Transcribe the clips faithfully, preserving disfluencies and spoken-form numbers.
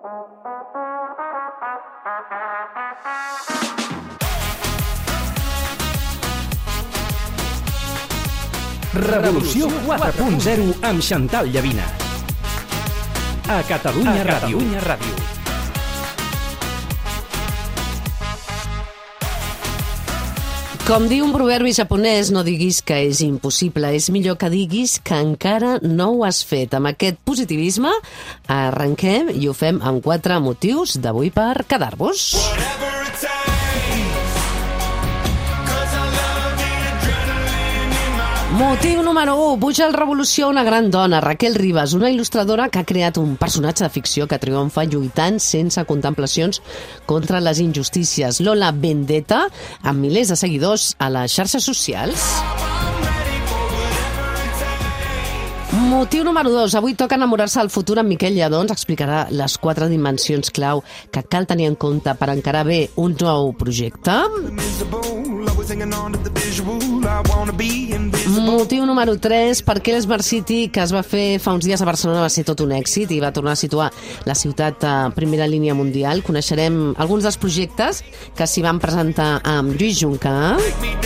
Revolució quatre punt zero amb Xantal Llavina. A Catalunya Ràdio. Com diu un proverbi japonès, no diguis que és impossible, és millor que diguis que encara no ho has fet. Amb aquest positivisme arrenquem i ho fem amb quatre motius d'avui per quedar-vos. Motiu número u. Puja al Revolució una gran dona, Raquel Ribas, una il·lustradora que ha creat un personatge de ficció que triomfa lluitant sense contemplacions contra les injustícies. Lola Vendetta, amb milers de seguidors a les xarxes socials. Motiu número dos. Avui toca enamorar-se del futur amb Miquel Lladó. Ens explicarà les quatre dimensions clau que cal tenir en compte per encarar bé un nou projecte. Motiu número tres. Per què l'Smart City, que es va fer fa uns dies a Barcelona, va ser tot un èxit i va tornar a situar la ciutat a primera línia mundial. Coneixerem alguns dels projectes que s'hi van presentar amb Lluís Juncà.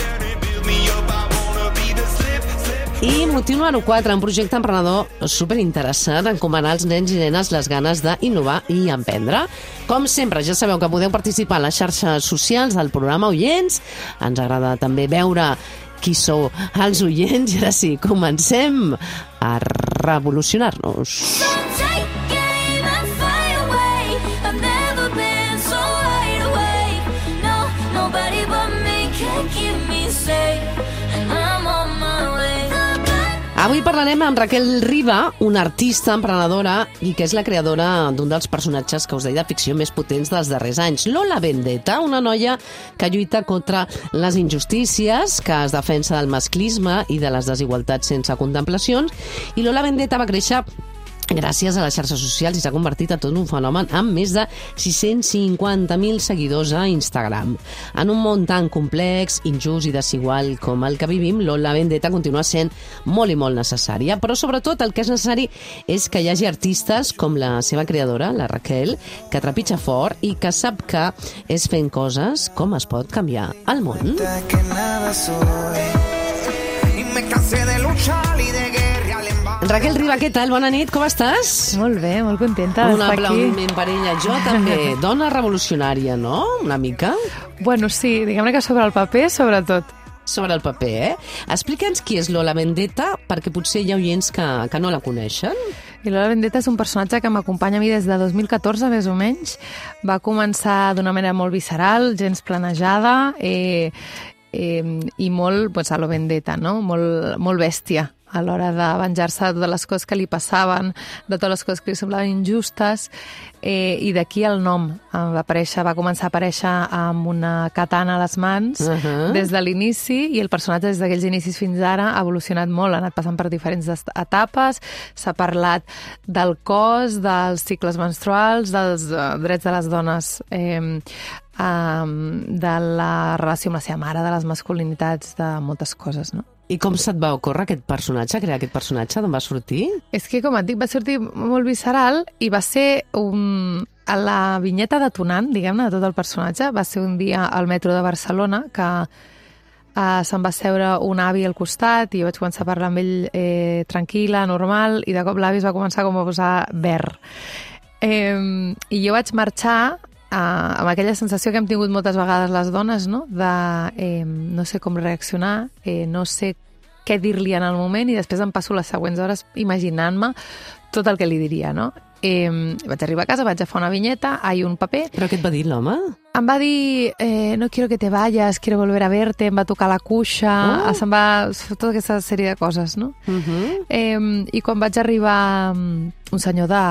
I motiu número quatre, un projecte emprenedor superinteressant, encomanar als nens i nenes les ganes d'innovar i emprendre. Com sempre, ja sabeu que podeu participar a les xarxes socials del programa Oients. Ens agrada també veure qui sou els oients. I ara sí, comencem a revolucionar-nos. Avui parlarem amb Raquel Riba, una artista emprenedora i que és la creadora d'un dels personatges que us deia de ficció més potents dels darrers anys. Lola Vendetta, una noia que lluita contra les injustícies, que es defensa del masclisme i de les desigualtats sense contemplacions. I Lola Vendetta va créixer gràcies a les xarxes socials i s'ha convertit en tot un fenomen amb més de sis-cents cinquanta mil seguidors a Instagram. En un món tan complex, injust i desigual com el que vivim, Lola Vendetta continua sent molt i molt necessària, però sobretot el que és necessari és que hi hagi artistes com la seva creadora, la Raquel, que trepitja fort i que sap que és fent coses com es pot canviar el món. Raquel Riba, què tal? Bona nit, com estàs? Molt bé, molt contenta d'estar aquí. Un aplaudiment per ella. Jo també. Dona revolucionària, no? Una mica? Bueno, sí, diguem-ne que sobre el paper, sobretot. Sobre el paper, eh? Explica'ns qui és Lola Vendetta, perquè potser hi ha oients que, que no la coneixen. I Lola Vendetta és un personatge que m'acompanya a mi des de dos mil catorze, més o menys. Va començar d'una manera molt visceral, gens planejada, eh, eh, i molt, pues, a lo Vendetta, no? Molt, molt bèstia a l'hora de venjar-se de totes les coses que li passaven, de totes les coses que li semblaven injustes, eh, i d'aquí el nom. Va, aparèixer, va començar a aparèixer amb una katana a les mans uh-huh. des de l'inici, i el personatge des d'aquells inicis fins ara ha evolucionat molt, ha anat passant per diferents etapes, s'ha parlat del cos, dels cicles menstruals, dels uh, drets de les dones, eh, um, de la relació amb la seva mare, de les masculinitats, de moltes coses, no? I com se't va ocórrer aquest personatge, crear aquest personatge? D'on va sortir? És que, com et dic, va sortir molt visceral i va ser un... a la vinyeta detonant, diguem-ne, de tot el personatge. Va ser un dia al metro de Barcelona que uh, se'm va seure un avi al costat i vaig començar a parlar amb ell eh, tranquil·la, normal, i de cop l'avi es va començar com a posar verd. Eh, I jo vaig marxar Uh, amb aquella sensació que hem tingut moltes vegades les dones, no? De eh, no sé com reaccionar, eh, no sé què dir-li en el moment, i després em passo les següents hores imaginant-me tot el que li diria, no? Eh, vaig arribar a casa, vaig agafar una vinyeta, hay un paper... Però què et va dir l'home? Em va dir, eh, no quiero que te vayas, quiero volver a verte, em va tocar la cuixa, oh. se'n va... tota aquesta sèrie de coses, no? Uh-huh. Eh, I quan vaig arribar... un senyor de,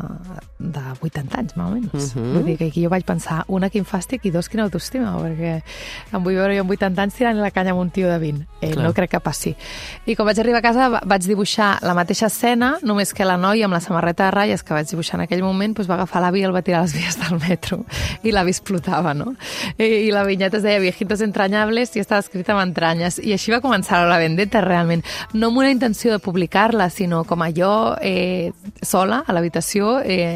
de vuitanta anys, més o menys. Uh-huh. Vull dir que aquí jo vaig pensar, una, quin fàstic, i dos, quina autoestima, perquè em vull veure jo amb vuitanta anys tirant la canya amb un tio de vint. Eh, no crec que passi. I quan vaig arribar a casa vaig dibuixar la mateixa escena, només que la noia amb la samarreta de ratlles que vaig dibuixar en aquell moment doncs va agafar l'avi i el va tirar a les vies del metro. I l'avi explotava, no? I, i la vinyeta es deia Viejitos entrañables i estava escrita amb entranyes. I així va començar la Vendetta, realment. No amb una intenció de publicar-la, sinó com a jo... Eh, sola, a l'habitació, eh,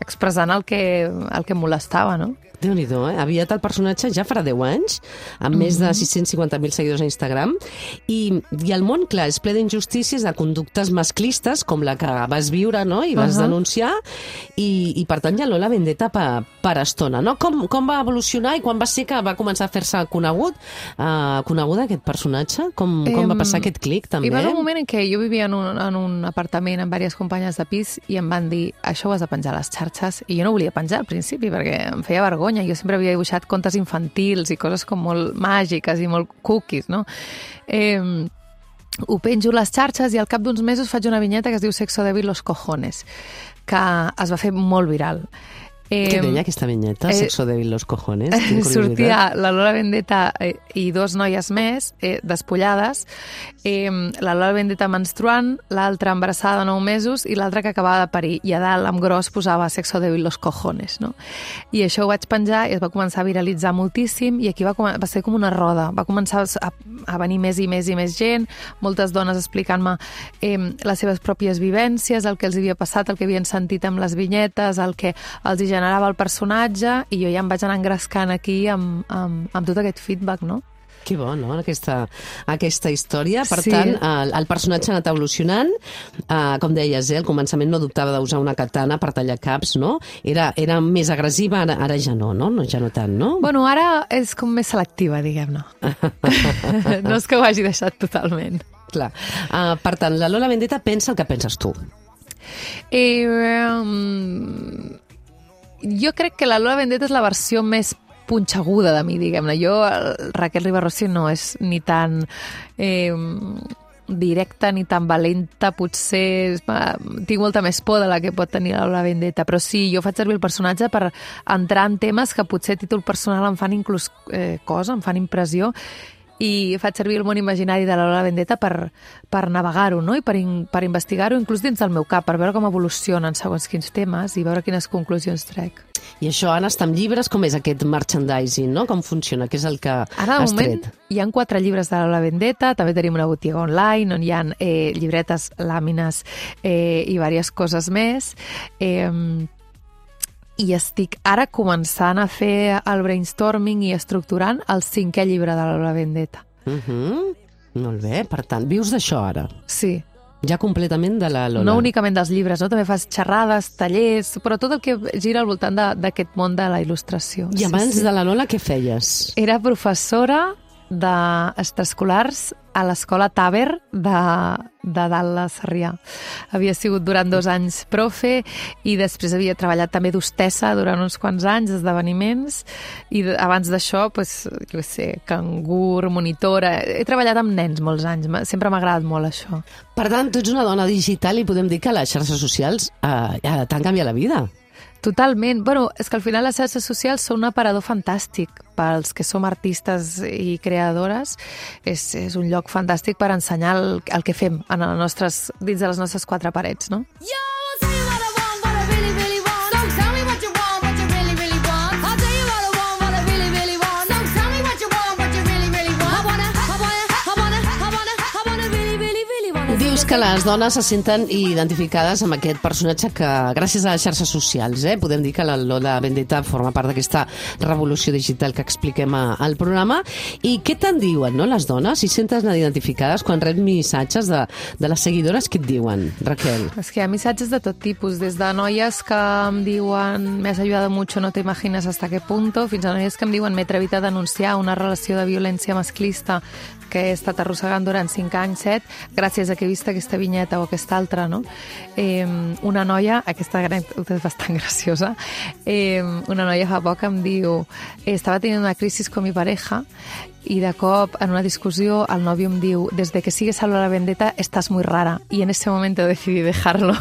expressant el que, el que em molestava, no? Déu-n'hi-do, eh? Aviat el personatge ja farà deu anys, amb més de sis cents cinquanta mil seguidors a Instagram, i, i el món, clar, és ple d'injustícies, de conductes masclistes, com la que vas viure, no?, i vas uh -huh. denunciar, i, i per tant hi ha Lola Vendetta per, per estona, no? Com, com va evolucionar i quan va ser que va començar a fer-se conegut, uh, conegut aquest personatge? Com, com va passar aquest clic, també? Hi va haver un moment en què jo vivia en un, en un apartament amb diverses companyes de pis i em van dir, això ho has de penjar a les xarxes, i jo no volia penjar al principi perquè em feia vergonya. Jo sempre havia dibuixat contes infantils i coses com molt màgiques i molt cookies, no? Eh, ho penjo a les xarxes i al cap d'uns mesos faig una vinyeta que es diu Sexo débil los cojones, que es va fer molt viral. Eh, Què deia aquesta vinyeta? Eh, Sexo débil los cojones? Sortia la Lola Vendetta eh, i dos noies més eh, despullades, eh, la Lola Vendetta menstruant, l'altra embarassada de nou mesos i l'altra que acabava de parir, i a dalt amb gros posava Sexo débil los cojones, no? I això ho vaig penjar i es va començar a viralitzar moltíssim, i aquí va, va ser com una roda, va començar a, a venir més i més i més gent, moltes dones explicant-me eh, les seves pròpies vivències, el que els havia passat, el que havien sentit amb les vinyetes, el que els hi generava el personatge, i jo ja em vaig anar engrescant aquí amb, amb, amb tot aquest feedback, no? Que bo, no?, aquesta, aquesta història. Per sí. tant, el, el personatge ha anat evolucionant. Uh, com deies, eh, al començament no dubtava d'usar una katana per tallar caps, no? Era, era més agressiva, ara, ara ja no, no? Ja no tant, no? Bueno, ara és com més selectiva, diguem-ne. No és que ho hagi deixat totalment. Clar. Uh, per tant, la Lola Vendetta pensa el que penses tu. Eh, um... Jo crec que la Lola Vendetta és la versió més punxeguda de mi, diguem-ne. Jo, Raquel Ribarrossi, no és ni tan eh, directa ni tan valenta, potser tinc molta més por de la que pot tenir la Lola Vendetta, però sí, jo faig servir el personatge per entrar en temes que potser a títol personal em fan inclús eh, cosa, em fan impressió, i faig servir el món imaginari de la Lola Vendetta per, per navegar-ho, no? I per, in, per investigar-ho inclús dins del meu cap, per veure com evolucionen segons quins temes i veure quines conclusions trec. I això, Anna, està amb llibres? Com és aquest merchandising, no? Com funciona? Què és el que Ara, has moment, tret? Hi ha quatre llibres de la Lola Vendetta, també tenim una botiga online on hi ha eh, llibretes, làmines eh, i diverses coses més. Eh, I estic ara començant a fer el brainstorming i estructurant el cinquè llibre de la Lola Vendetta. Uh -huh. Molt bé, per tant, vius d'això ara? Sí. Ja completament de la Lola. No únicament dels llibres, no? També fas xerrades, tallers, però tot el que gira al voltant d'aquest món de la il·lustració. I abans sí, sí. de la Lola què feies? Era professora d'extraescolars a l'escola Taber de, de dalt a Sarrià. Havia sigut durant dos anys profe i després havia treballat també d'hostessa durant uns quants anys, esdeveniments, i de, abans d'això, pues, jo què sé, cangur, monitora... He treballat amb nens molts anys, sempre m'ha agradat molt això. Per tant, tu ets una dona digital i podem dir que les xarxes socials eh, ja t'han canviat la vida. Totalment. Bueno, és que al final les xarxes socials són un aparador fantàstic pels que som artistes i creadores. És, és un lloc fantàstic per ensenyar el, el que fem en les nostres, dins de les nostres quatre parets, no? Dius que les dones se senten identificades amb aquest personatge que, gràcies a les xarxes socials, eh, podem dir que la Lola Vendetta forma part d'aquesta revolució digital que expliquem a, al programa. I què te'n diuen, no, les dones? Si senten identificades quan rep missatges de, de les seguidores, què et diuen, Raquel? És que hi ha missatges de tot tipus, des de noies que em diuen me has ayudado mucho, no te imaginas hasta qué punto, fins a noies que em diuen m'he atrevit a denunciar una relació de violència masclista que he estat arrossegant durant cinc anys, set, gràcies a que he vist aquesta vinyeta o aquesta altra, no? Eh, una noia, aquesta anècdota és bastant graciosa, eh, una noia fa poc em diu estava tenint una crisi con mi pareja y de cop, en una discussió, el nòvio em diu desde que sigues a Lola Vendetta estás muy rara y en ese momento decidí dejarlo.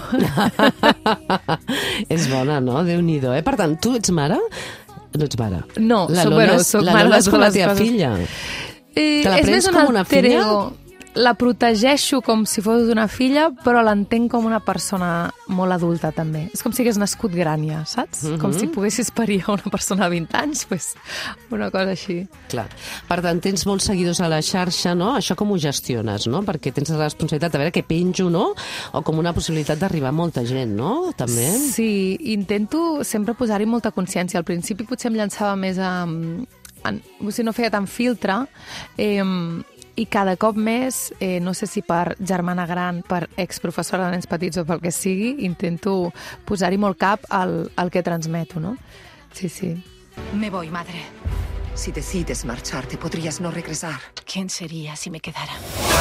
És bona, no? Déu-n'hi-do, eh? Per tant, tu ets mare? No ets mare. No, la soc, Lola bueno, és, soc la mare Lola de és com la les teva coses. filla. Eh, Te la és prens més com una alter filla? ego. la protegeixo com si fos una filla, però l'entenc com una persona molt adulta, també. És com si hagués nascut gran ja, saps? Mm-hmm. Com si poguessis parir a una persona de vint anys, pues, una cosa així. Clar. Per tant, tens molts seguidors a la xarxa, no? Això com ho gestiones, no? Perquè tens la responsabilitat de veure què penjo, no? O com una possibilitat d'arribar a molta gent, no? També. Sí, intento sempre posar-hi molta consciència. Al principi potser em llançava més a... En, o sigui, no feia tant filtre, eh, i cada cop més, eh, no sé si per germana gran, per exprofessora de nens petits o pel que sigui, intento posar-hi molt cap al, al que transmeto, no? Sí, sí. Me voy, madre. Si decides marcharte, podrías no regresar. ¿Quién sería si me quedara?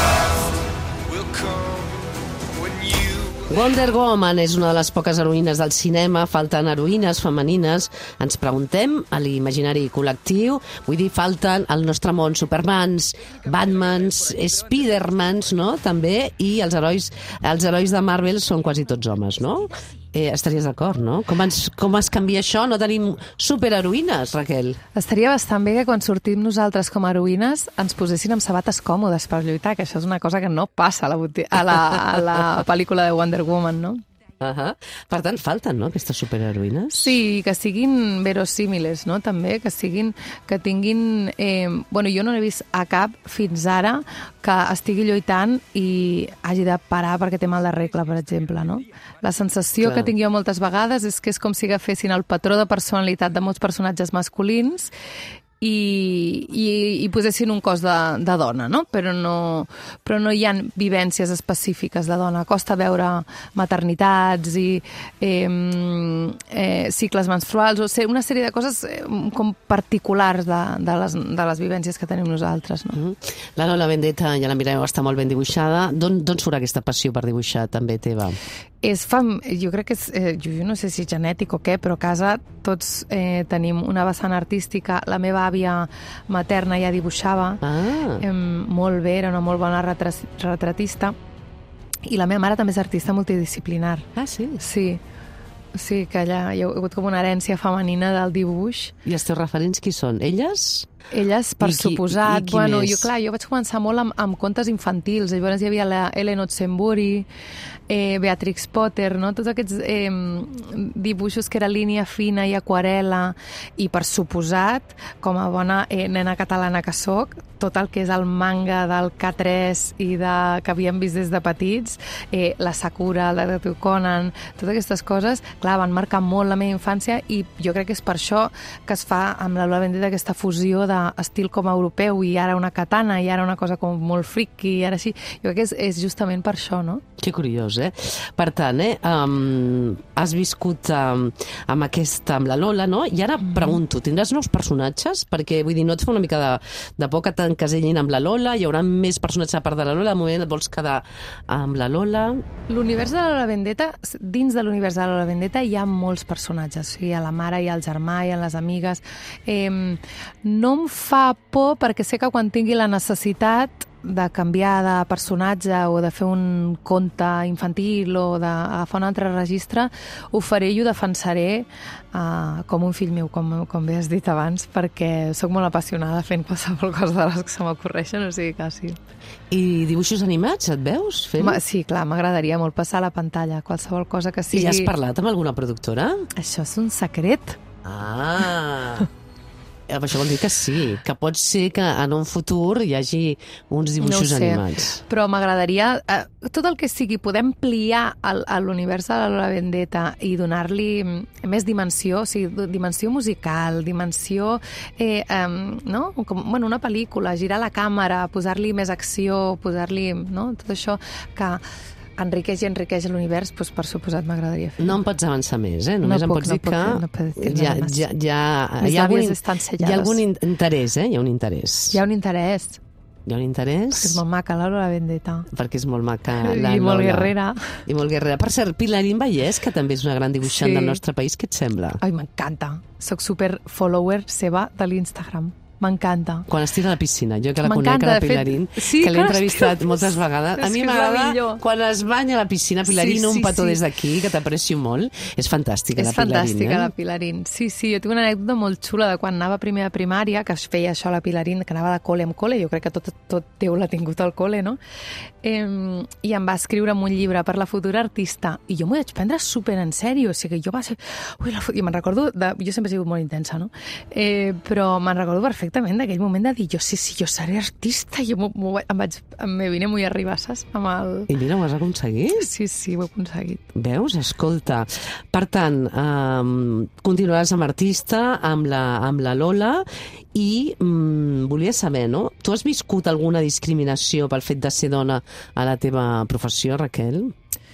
Wonder Woman és una de les poques heroïnes del cinema, falten heroïnes femenines, ens preguntem a l'imaginari col·lectiu, vull dir, falten al nostre món Supermans, Batmans, Spidermans, no?, també, i els herois, els herois de Marvel són quasi tots homes, no? Eh, estaries d'acord, no? Com, ens, com es canvia això? No tenim superheroïnes, Raquel? Estaria bastant bé que quan sortim nosaltres com a heroïnes ens posessin amb sabates còmodes per lluitar, que això és una cosa que no passa a la, a la, a la pel·lícula de Wonder Woman, no? Uh-huh. Per tant, falten, no?, aquestes superheroïnes? Sí, que siguin verosímiles, no?, també, que siguin, que tinguin... Eh, bueno, jo no n'he vist a cap fins ara que estigui lluitant i hagi de parar perquè té mal de regla, per exemple, no? La sensació Clar. que tinc jo moltes vegades és que és com si agafessin el patró de personalitat de molts personatges masculins i, i, i posessin un cos de, de dona, no? Però no, però no hi ha vivències específiques de dona. Costa veure maternitats i eh, eh, cicles menstruals, o sigui, una sèrie de coses eh, com particulars de, de, les, de les vivències que tenim nosaltres, no? Mm-hmm. La Lola Vendetta, ja la mireu, està molt ben dibuixada. D'on surt aquesta passió per dibuixar també teva? És fam... Jo crec que és... Eh, jo no sé si genètic o què, però a casa tots eh, tenim una vessant artística. La meva àvia materna ja dibuixava ah. eh, molt bé, era una molt bona retra retratista, i la meva mare també és artista multidisciplinar. Ah, sí? Sí. Sí, que allà hi ha hagut com una herència femenina del dibuix. I els teus referents qui són? Elles? Elles, per I qui, suposat. I qui bueno, més? jo, clar, jo vaig començar molt amb, amb contes infantils. Llavors hi havia la Ellen Otsenbury, eh, Beatrix Potter, no? Tots aquests eh, dibuixos que era línia fina i aquarela, i per suposat, com a bona eh, nena catalana que soc, tot el que és el manga del K tres i de, que havíem vist des de petits, eh, la Sakura, el Detective Conan, totes aquestes coses, clar, van marcar molt la meva infància, i jo crec que és per això que es fa amb la Lola Vendetta aquesta fusió d'estil com europeu, i ara una katana, i ara una cosa com molt friki, i ara sí. Jo crec que és, és justament per això, no? Que curiós, eh? Per tant, eh, um, has viscut um, amb aquesta, amb la Lola, no? I ara mm. pregunto, tindràs nous personatges? Perquè, vull dir, no et fa una mica de, de por que t'encasellin amb la Lola? Hi haurà més personatges a part de la Lola? Al moment et vols quedar amb la Lola? L'univers de la Lola Vendetta, dins de l'univers de la Lola Vendetta hi ha molts personatges. Hi ha la mare, hi ha el germà, hi ha les amigues. Eh, no em fa por perquè sé que quan tingui la necessitat de canviar de personatge o de fer un conte infantil o d'agafar un altre registre, ho faré i ho defensaré uh, com un fill meu, com, com bé has dit abans, perquè sóc molt apassionada fent qualsevol cosa de les que se m'ocorreixen, o sigui que sí. I dibuixos animats, et veus fent? Ma, sí, clar, m'agradaria molt passar a la pantalla, qualsevol cosa que sigui... I ja has parlat amb alguna productora? Això és un secret. Ah... Això vol dir que sí, que pot ser que en un futur hi hagi uns dibuixos no animats. Però m'agradaria... Eh, tot el que sigui poder ampliar el, l'univers de la Lola Vendetta i donar-li més dimensió, o sigui, dimensió musical, dimensió... Eh, eh, no? Com, bueno, una pel·lícula, girar la càmera, posar-li més acció, posar-li... No? Tot això que... enriqueix i enriqueix l'univers, doncs per suposat m'agradaria fer. No em pots avançar més, eh? Només no em puc, pots no dir puc, que no puc, no ja, ja, ja, hi ha algun, hi ha algun interès, eh? Hi ha un interès. Hi ha un interès. Hi ha un interès. Perquè és molt maca la Lola Vendetta. Perquè és molt maca la I Lola. molt guerrera. I molt guerrera. Per cert, Pilarín Vallès, que també és una gran dibuixant sí. del nostre país, què et sembla? Ai, m'encanta. Soc super follower seva de l'Instagram. m'encanta. Quan es tira a la piscina, jo que la conec, M'encanta, la de fet, Pilarín, sí, que l'he quan es entrevistat tira- moltes vegades. A És mi que és la m'agrada millor. quan es banya a la piscina, Pilarín, Sí, un sí, petó sí. des d'aquí, que t'aprecio molt. És fantàstica, És la Pilarín. fantàstica, eh? la Pilarín. Sí, sí, jo tinc una anècdota molt xula de quan anava primer a primària, que es feia això a la Pilarín, que anava de col·le en col·le, jo crec que tot, tot Déu l'ha tingut al col·le, no? Eh, I em va escriure un llibre per la futura artista, i jo m'ho vaig prendre super en sèrio, o sigui que jo va ser... Ui, la fu... I me'n recordo, de... jo sempre he sigut molt intensa, no? Eh, però me'n recordo perfectament d'aquell moment de dir, jo sí, sí, jo seré artista, i jo m'ho, m'ho... em vaig... me vine muy arriba, saps? Amb el... I mira, ho has aconseguit. Sí, sí, ho he aconseguit. Veus? Escolta. Per tant, um, continuaràs amb artista, amb la, amb la Lola, i um, volia saber, no? Tu has viscut alguna discriminació pel fet de ser dona a la teva professió, Raquel?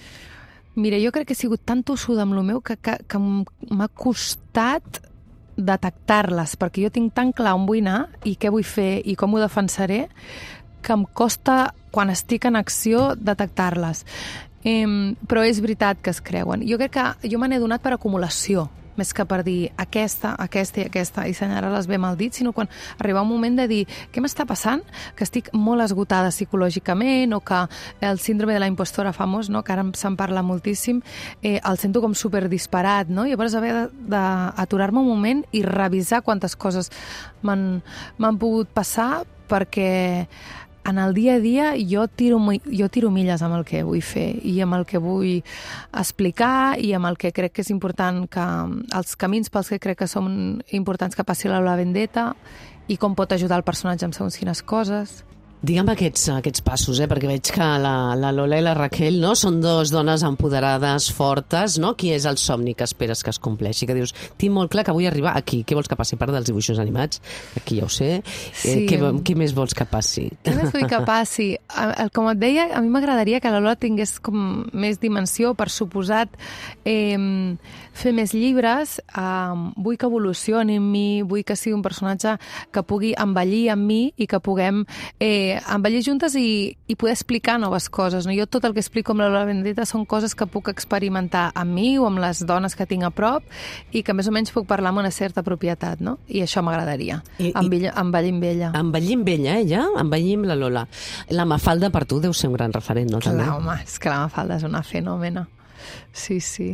Mira, jo crec que he sigut tan tossuda amb lo meu que, que, que m'ha costat detectar-les, perquè jo tinc tan clar on vull anar i què vull fer i com ho defensaré, que em costa, quan estic en acció, detectar-les. Eh, però és veritat que es creuen. Jo crec que jo me n'he donat per acumulació, més que per dir aquesta, aquesta i aquesta, i assenyalar-les bé amb el dit, sinó quan arriba un moment de dir què m'està passant, que estic molt esgotada psicològicament, o que el síndrome de la impostora famós, no? Que ara se'n parla moltíssim, eh, el sento com superdisparat, no? I llavors haver d'aturar-me un moment i revisar quantes coses m'han m'han pogut passar, perquè en el dia a dia jo tiro, jo tiro milles amb el que vull fer i amb el que vull explicar i amb el que crec que és important, que els camins pels que crec que són importants que passi la Lola Vendetta i com pot ajudar el personatge amb segons quines coses. Digue'm aquests, aquests passos, eh? Perquè veig que la, la Lola i la Raquel, no? Són dues dones empoderades, fortes, no? Qui és el somni que esperes que es compleixi? Que dius, tinc molt clar que vull arribar aquí. Què vols que passi? A part dels dibuixos animats, aquí ja ho sé. Sí. Eh, què, què més vols que passi? Què més vull que passi? Com et deia, a mi m'agradaria que la Lola tingués com més dimensió, per suposat, eh, fer més llibres. Eh, vull que evolucioni en mi, vull que sigui un personatge que pugui envellir amb mi i que puguem eh, envellir juntes i, i poder explicar noves coses. No? Jo tot el que explico amb la Lola Vendetta són coses que puc experimentar amb mi o amb les dones que tinc a prop i que més o menys puc parlar amb una certa propietat, no? I això m'agradaria, envellir, envellir amb ella. Envellir amb ella, ella? Envellir amb la Lola. La Mafalda per tu deu ser un gran referent, no? Clar, home, és que la Mafalda és una fenòmena. Sí, sí.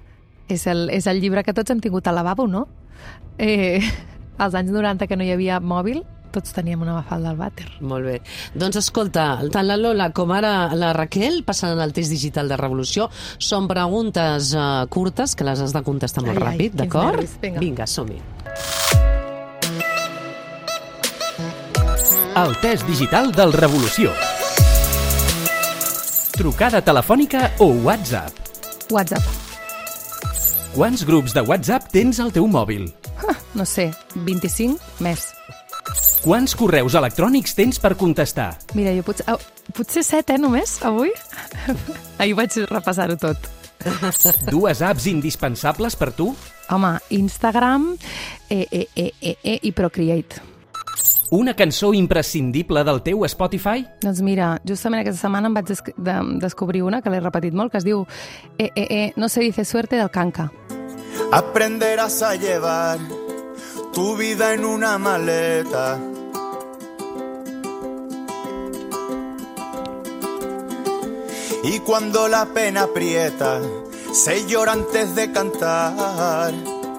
És el, és el llibre que tots hem tingut al lavabo, no? Eh, als anys noranta, que no hi havia mòbil, tots teníem una Mafalda al vàter. Molt bé. Doncs escolta, tant la Lola com ara la Raquel passen al test digital de Revolució. Són preguntes uh, curtes que les has de contestar molt ai, ràpid, ai, d'acord? Vinga, Vinga som-hi. El test digital del Revolució. Trucada telefònica o WhatsApp? WhatsApp. Quants grups de WhatsApp tens al teu mòbil? Ah, no sé, vint-i-cinc més. Quants correus electrònics tens per contestar? Mira, jo potser, oh, potser set, eh, només, avui? Ahir vaig repassar-ho tot. Dues apps indispensables per tu? Home, Instagram eh, eh, eh, eh, eh, i Procreate. Una cançó imprescindible del teu Spotify? Doncs mira, justament aquesta setmana em vaig des de descobrir una que l'he repetit molt, que es diu eh, eh, eh, No se dice suerte, del Kanka. Aprenderás a llevar tu vida en una maleta. Y cuando la pena aprieta, se llora antes de cantar.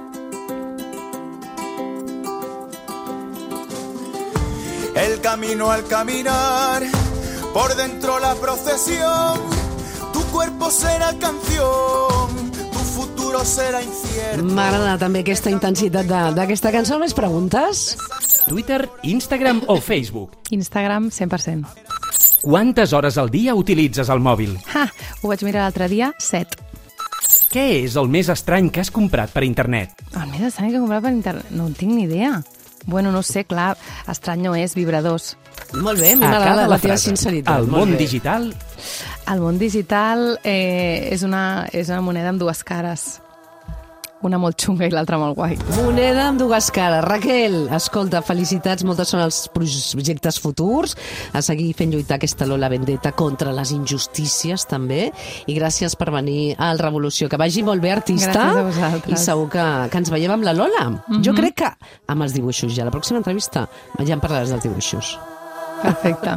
El camino al caminar, por dentro la procesión, tu cuerpo será canción, tu futuro será infierno. M'agrada també aquesta intensitat d'aquesta cançó. Més preguntes? Twitter, Instagram o Facebook? Instagram, cent per cent. Quantes hores al dia utilitzes el mòbil? Ha, ho vaig mirar l'altre dia, set. Què és el més estrany que has comprat per internet? El més estrany que he comprat per internet? No en tinc ni idea. Bueno, no sé, clar, estrany no és, vibradors. Molt bé, m'agrada la teva sinceritat. El món digital? El món digital eh, és, una, és una moneda amb dues cares. una molt xunga i l'altra molt guai. Moneda amb dues cares. Raquel, escolta, felicitats, moltes són els projectes futurs, a seguir fent lluitar aquesta Lola Vendetta contra les injustícies també, i gràcies per venir al Revolució. Que vagi molt bé, artista. Gràcies a vosaltres. I segur que, que ens veiem amb la Lola. Mm-hmm. Jo crec que amb els dibuixos ja. La pròxima entrevista ja en parlaràs dels dibuixos. Perfecte.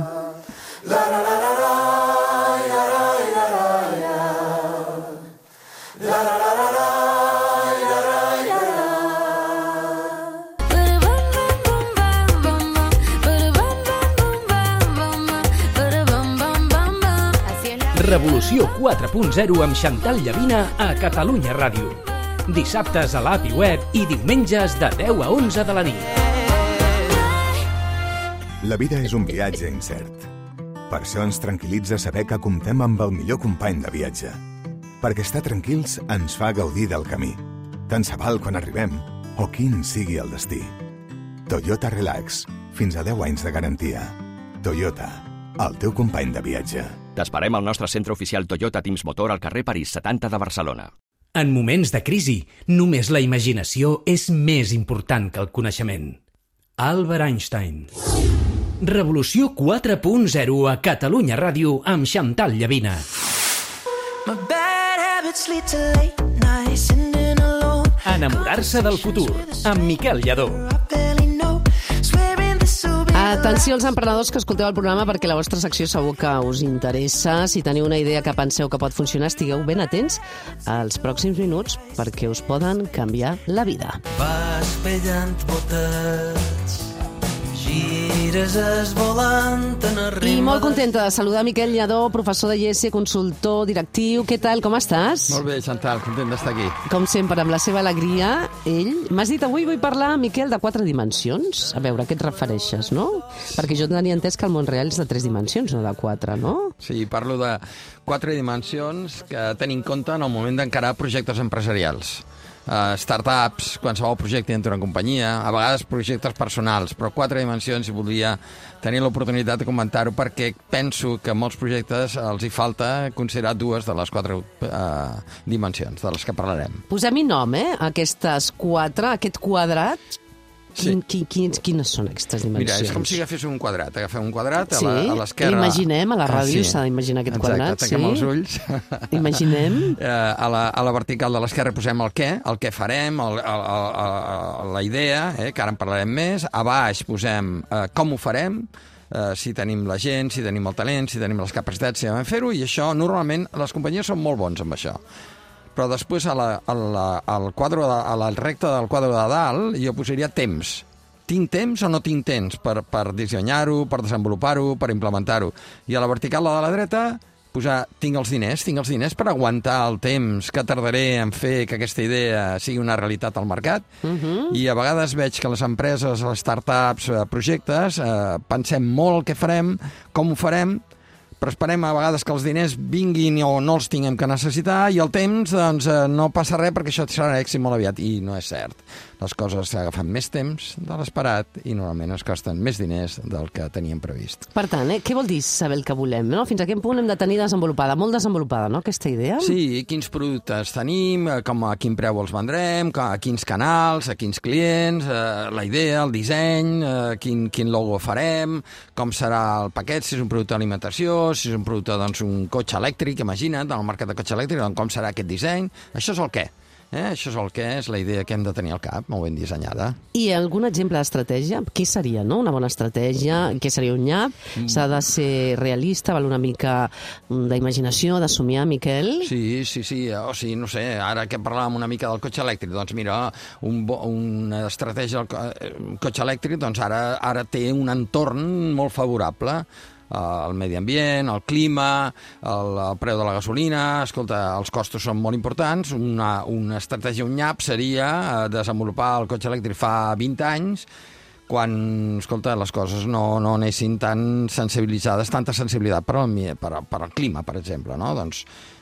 Revolució quatre punt zero amb Xantal Llavina a Catalunya Ràdio. Dissabtes a l'A P I Web i diumenges de deu a onze de la nit. La vida és un viatge incert. Per això ens tranquil·litza saber que comptem amb el millor company de viatge. Perquè estar tranquils ens fa gaudir del camí. Tant se val quan arribem o quin sigui el destí. Toyota Relax. Fins a deu anys de garantia. Toyota, el teu company de viatge. T'esperem al nostre centre oficial Toyota Teams Motor al carrer París setanta de Barcelona. En moments de crisi, només la imaginació és més important que el coneixement. Albert Einstein. Revolució quatre punt zero a Catalunya Ràdio amb Xantal Llavina. Enamorar-se del futur amb Miquel Lladó. Atenció als emprenedors que escolteu el programa, perquè la vostra secció segur que us interessa. Si teniu una idea que penseu que pot funcionar, estigueu ben atents als pròxims minuts perquè us poden canviar la vida. Vas pellant botets, gires es volant en el ritme... I molt contenta de saludar Miquel Lladó, professor de I E S E, consultor, directiu. Què tal, com estàs? Molt bé, Xantal, content d'estar aquí. Com sempre, amb la seva alegria, ell... M'has dit avui vull parlar, Miquel, de quatre dimensions. A veure, a què et refereixes, no? Perquè jo tenia entès que el món real és de tres dimensions, no de quatre, no? Sí, parlo de quatre dimensions que tenim en compte en el moment d'encarar projectes empresarials. Uh, startups, qualsevol projecte dintre una companyia, a vegades projectes personals, però quatre dimensions, i volia tenir l'oportunitat de comentar-ho perquè penso que a molts projectes els hi falta considerar dues de les quatre uh, dimensions de les que parlarem. Posem-hi nom, eh? Aquestes quatre, aquest quadrat... Sí. Quin, quin, quins, quines són aquestes dimensions? Mira, és com si agafés un quadrat. Agafem un quadrat a sí? l'esquerra... L'imaginem, a la ràdio ah, sí. s'ha d'imaginar aquest Exacte, quadrat. tanquem sí? els ulls. Imaginem. a, la, a la vertical de l'esquerra posem el què, el què farem, el, el, el, el, la idea, eh, que ara en parlarem més. A baix posem eh, com ho farem, eh, si tenim la gent, si tenim el talent, si tenim les capacitats, si hem de fer-ho, i això normalment les companyies són molt bons amb això. Però després a la, a la, al quadre de, a la recta del quadre de dalt jo posaria temps. Tinc temps o no tinc temps per, per dissenyar-ho, per desenvolupar-ho, per implementar-ho. I a la vertical de la dreta posar tinc els diners, tinc els diners per aguantar el temps que tardaré en fer que aquesta idea sigui una realitat al mercat. Uh-huh. I a vegades veig que les empreses, les startups, projectes, eh, pensem molt el que farem, com ho farem, però esperem a vegades que els diners vinguin o no els tinguem que necessitar, i el temps, doncs, no passa res perquè això serà èxit molt aviat. I no és cert. Les coses agafen més temps de l'esperat i normalment es costen més diners del que teníem previst. Per tant, eh, què vol dir saber el que volem? No? Fins a quin punt hem de tenir desenvolupada, molt desenvolupada, no?, aquesta idea? Sí, quins productes tenim, com a quin preu els vendrem, a quins canals, a quins clients, eh, la idea, el disseny, eh, quin, quin logo farem, com serà el paquet, si és un producte d'alimentació, si és un producte, doncs, un cotxe elèctric, imagina't, en el mercat de cotxe elèctric, doncs, com serà aquest disseny. Això és el què. Eh? Això és el que és la idea que hem de tenir al cap, molt ben dissenyada. I algun exemple d'estratègia? Què seria, no?, una bona estratègia? Què seria un nyap? Mm. S'ha de ser realista, val una mica d'imaginació, de somiar, Miquel? Sí, sí, sí. O sigui, no sé, ara que parlàvem una mica del cotxe elèctric, doncs mira, un bo, una estratègia del cotxe elèctric, doncs ara, ara té un entorn molt favorable. El medi ambient, el clima, el, el preu de la gasolina, escolta, els costos són molt importants. Una, una estratègia, un nyap, seria desenvolupar el cotxe elèctric fa vint anys, quan, escolta, les coses no, no anessin tan sensibilitzades, tanta sensibilitat per al, per, per al clima, per exemple, no? Doncs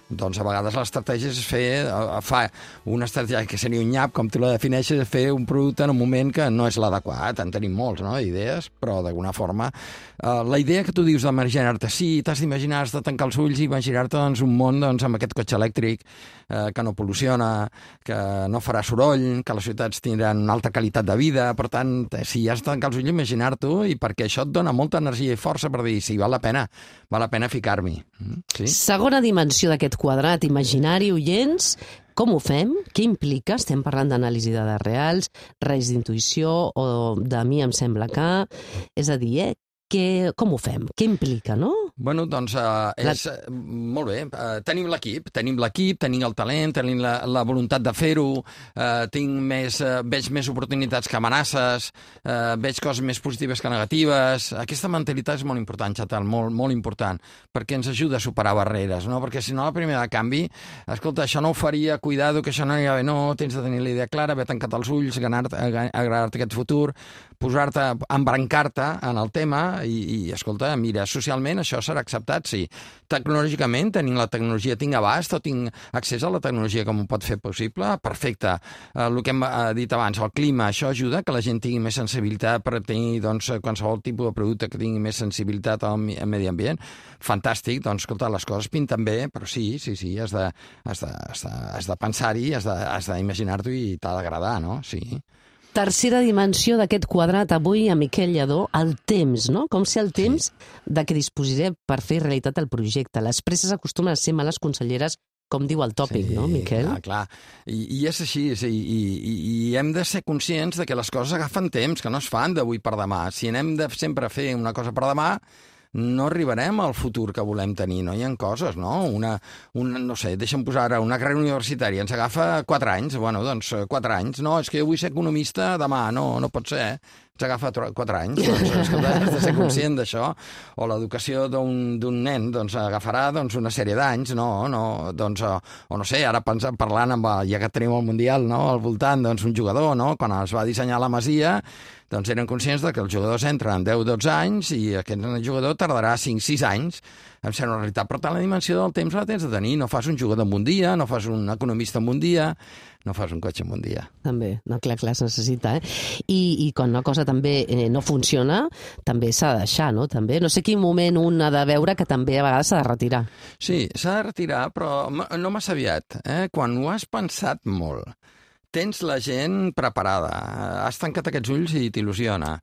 doncs a vegades l'estratègia és fer fa una estratègia que seria un nyap, com tu la defineixes, és fer un producte en un moment que no és l'adequat. En tenim molts, no?, idees, però d'alguna forma uh, la idea que tu dius d'imaginar-te, sí, t'has d'imaginar, has de tancar els ulls i imaginar-te doncs, un món doncs, amb aquest cotxe elèctric uh, que no pol·luciona, que no farà soroll, que les ciutats tindran una alta qualitat de vida. Per tant, si has de tancar els ulls, imaginar-t'ho, i perquè això et dona molta energia i força per dir, sí, val la pena, val la pena ficar-m'hi. Sí? Segona dimensió d'aquest quadrat imaginari, oients, com ho fem? Què implica? Estem parlant d'anàlisi de dades reals, reis d'intuïció o de mi em sembla que... És a dir, eh? Que, com ho fem? Què implica, no? Bueno, doncs uh, és... La... Molt bé. Uh, tenim l'equip, tenim l'equip, tenim el talent, tenim la, la voluntat de fer-ho, uh, tinc més, uh, veig més oportunitats que amenaces, uh, veig coses més positives que negatives. Aquesta mentalitat és molt important, Xatal, molt, molt important, perquè ens ajuda a superar barreres, no? Perquè si no, la primera de canvi, escolta, això no ho faria, cuidado, que això no anirà bé, no, tens de tenir la idea clara, haver tancat els ulls, agradar-te aquest futur, posar-te, embrancar-te en el tema i, i, escolta, mira, socialment això serà acceptat, sí. Tecnològicament, tenim la tecnologia, tinc abast o tinc accés a la tecnologia com ho pot fer possible, perfecte. Eh, el que hem dit abans, el clima, això ajuda que la gent tingui més sensibilitat per tenir doncs, qualsevol tipus de producte que tingui més sensibilitat al medi ambient. Fantàstic, doncs, escolta, les coses pinten bé, però sí, sí, sí, has de, has de, has de, has de pensar-hi, has de, has d'imaginar-t'ho i t'ha d'agradar, no? Sí. Tercera dimensió d'aquest quadrat avui a Miquel Lladó, el temps, no? Com ser el temps de què disposarem per fer realitat el projecte. Les presses acostumen a ser males conselleres, com diu el tòpic, sí, no, Miquel? Clar, clar. I, i és així, sí, i, i, i hem de ser conscients de que les coses agafen temps, que no es fan d'avui per demà. Si anem de sempre a fer una cosa per demà, no arribarem al futur que volem tenir, no? Hi ha coses, no? Una, una, no sé, deixa'm posar ara, una carrera universitària, ens agafa quatre anys, bueno, doncs quatre anys, no, és que jo vull ser economista demà, no, no pot ser, eh? Ens agafa quatre anys, doncs, escolta, has de ser conscient d'això, o l'educació d'un nen, doncs, agafarà doncs, una sèrie d'anys, no, no, doncs, o, o no sé, ara pensant, parlant amb, ja que tenim el Mundial, no, al voltant, doncs, un jugador, no, quan es va dissenyar la Masia, doncs eren conscients de que els jugadors entren en deu dotze anys i aquest jugador tardarà cinc sis anys en ser una realitat. Per tant, la dimensió del temps la tens de tenir. No fas un jugador en un dia, no fas un economista en un dia, no fas un cotxe en un dia. També, no, clar, clar, es necessita, eh? I, i quan una cosa també eh, no funciona, també s'ha de deixar, no? També. No sé quin moment un ha de veure que també a vegades s'ha de retirar. Sí, s'ha de retirar, però no massa aviat, eh? Quan ho has pensat molt, tens la gent preparada, has tancat aquests ulls i t'il·lusiona.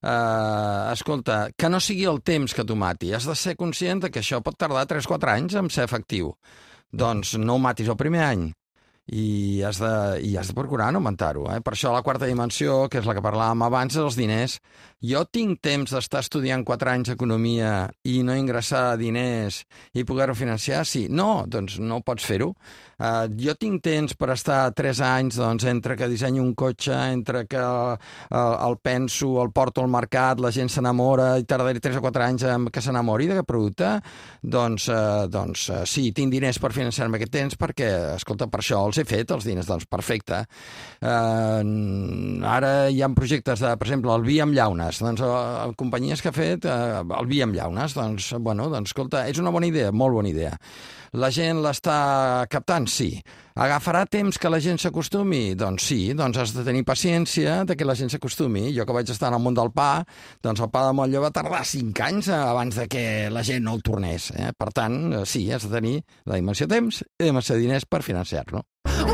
Uh, escolta, que no sigui el temps que t'ho mati, has de ser conscient que això pot tardar tres quatre anys en ser efectiu. Doncs no ho matis el primer any i has de, i has de procurar no augmentar-ho. Eh? Per això la quarta dimensió, que és la que parlàvem abans, és els diners. Jo tinc temps d'estar estudiant quatre anys economia i no ingressar diners i poder-ho financiar? Sí. No, doncs no pots fer-ho. Uh, jo tinc temps per estar tres anys doncs, entre que dissenyo un cotxe, entre que uh, el penso, el porto al mercat, la gent s'enamora i tardaré tres o quatre anys en que s'enamori d'aquest producte? Doncs, uh, doncs uh, sí, tinc diners per financiar-me aquest temps perquè, escolta, per això els he fet, els diners, doncs perfecte. Uh, ara hi ha projectes de, per exemple, el vi amb llaunes, doncs uh, companyies que ha fet uh, el vi amb llaunes, doncs, bueno, doncs, escolta, és una bona idea, molt bona idea. La gent l'està captant? Sí. Agafarà temps que la gent s'acostumi? Doncs sí, doncs has de tenir paciència de que la gent s'acostumi. Jo que vaig estar en el món del pa, doncs el pa de Montllor va tardar cinc anys abans de que la gent no el tornés. Eh? Per tant, sí, has de tenir la dimensió temps i la dimensió de diners per financiar-lo.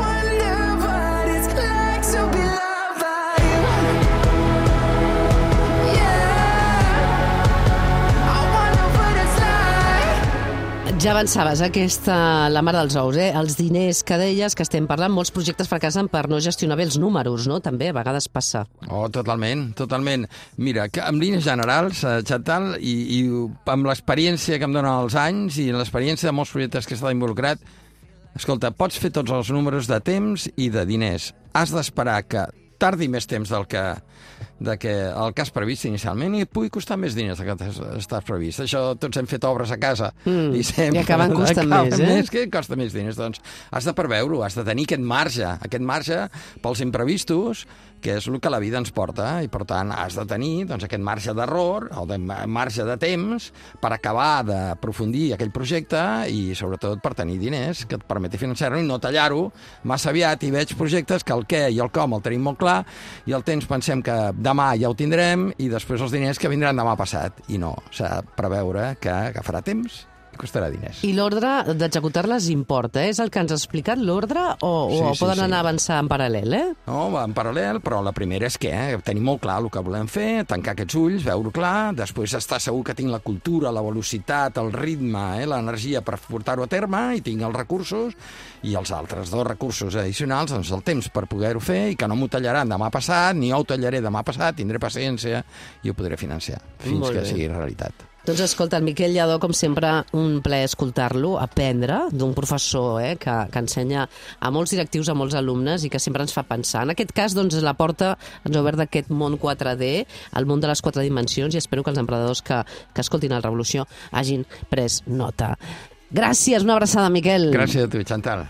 Ja avançaves, aquesta, la mare dels ous, eh? Els diners que deies, que estem parlant, molts projectes fracassen per no gestionar bé els números, no? També a vegades passa. Oh, totalment, totalment. Mira, que en línies generals, Xatal, i, i amb l'experiència que em donen els anys i l'experiència de molts projectes que he estat involucrat, escolta, pots fer tots els números de temps i de diners. Has d'esperar que tardi més temps del que, de que el que has previst inicialment i et pugui costar més diners del que estàs previst. Això, tots hem fet obres a casa mm, i sempre... I acaben costant més, eh? Més, que costa més diners. Doncs has de preveure-ho, has de tenir aquest marge, aquest marge pels imprevistos, que és el que la vida ens porta, i per tant has de tenir doncs, aquest marge d'error o de marge de temps per acabar d'aprofundir aquell projecte i sobretot per tenir diners que et permeti financiar-ho i no tallar-ho massa aviat. I veig projectes que el què i el com el tenim molt clar i el temps pensem que demà ja ho tindrem i després els diners que vindran demà passat. I no, s'ha de preveure que agafarà temps i costarà diners. I l'ordre d'executar-les importa, eh? És el que ens ha explicat l'ordre o, Sí, o sí, poden sí. anar a avançar en paral·lel, eh? No, va en paral·lel, però la primera és que eh, tenim molt clar el que volem fer, tancar aquests ulls, veure-ho clar, després estar segur que tinc la cultura, la velocitat, el ritme, eh, l'energia per portar-ho a terme i tinc els recursos i els altres dos recursos addicionals, doncs el temps per poder-ho fer i que no m'ho tallaran demà passat, ni jo ho tallaré demà passat, tindré paciència i ho podré financiar fins Molt que bé. sigui realitat. Doncs escolta, el Miquel Lladó, com sempre, un plaer escoltar-lo, aprendre d'un professor eh, que, que ensenya a molts directius, a molts alumnes i que sempre ens fa pensar. En aquest cas, doncs, la porta ens ha obert d'aquest món quatre D, el món de les quatre dimensions, i espero que els emprenedors que, que escoltin la Revolució hagin pres nota. Gràcies, una abraçada, Miquel. Gràcies a tu, Chantal.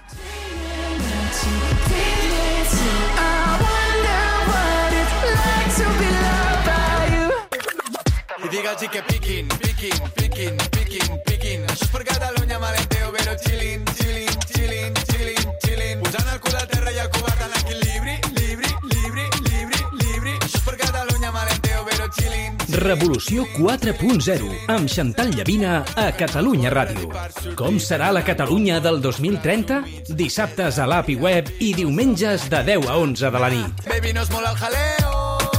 I digue'ls que piquin, piquin, piquin, piquin, piquin. Això és per Catalunya, malenteo, però chillin, chillin, chillin, chillin, chillin. Posant el cul a terra i el covard en equilibri, libri, libri, libri, libri. Això és per Catalunya, malenteo, però chillin. Revolució quatre punt zero amb Chantal Llavina a Catalunya Ràdio. Com serà la Catalunya del dos mil trenta? Dissabtes a l'app i web i diumenges de deu a onze de la nit. Baby, no es mola el jaleo.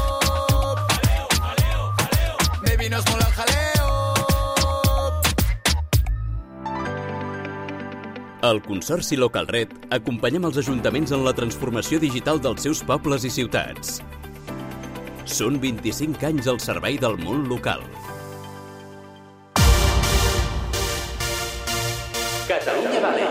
Baby, no es mola el jaleo. Al Consorci Localred acompanyem els ajuntaments en la transformació digital dels seus pobles i ciutats. Són vint-i-cinc anys al servei del món local. Catalunya Ràdio.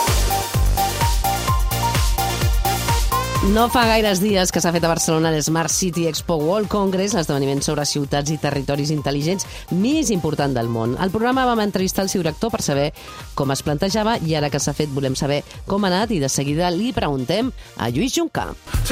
No fa gaires dies que s'ha fet a Barcelona l'Smart City Expo World Congress, l'esdeveniment sobre ciutats i territoris intel·ligents més important del món. Al programa vam entrevistar el seu director per saber com es plantejava i ara que s'ha fet volem saber com ha anat i de seguida li preguntem a Lluís Juncà.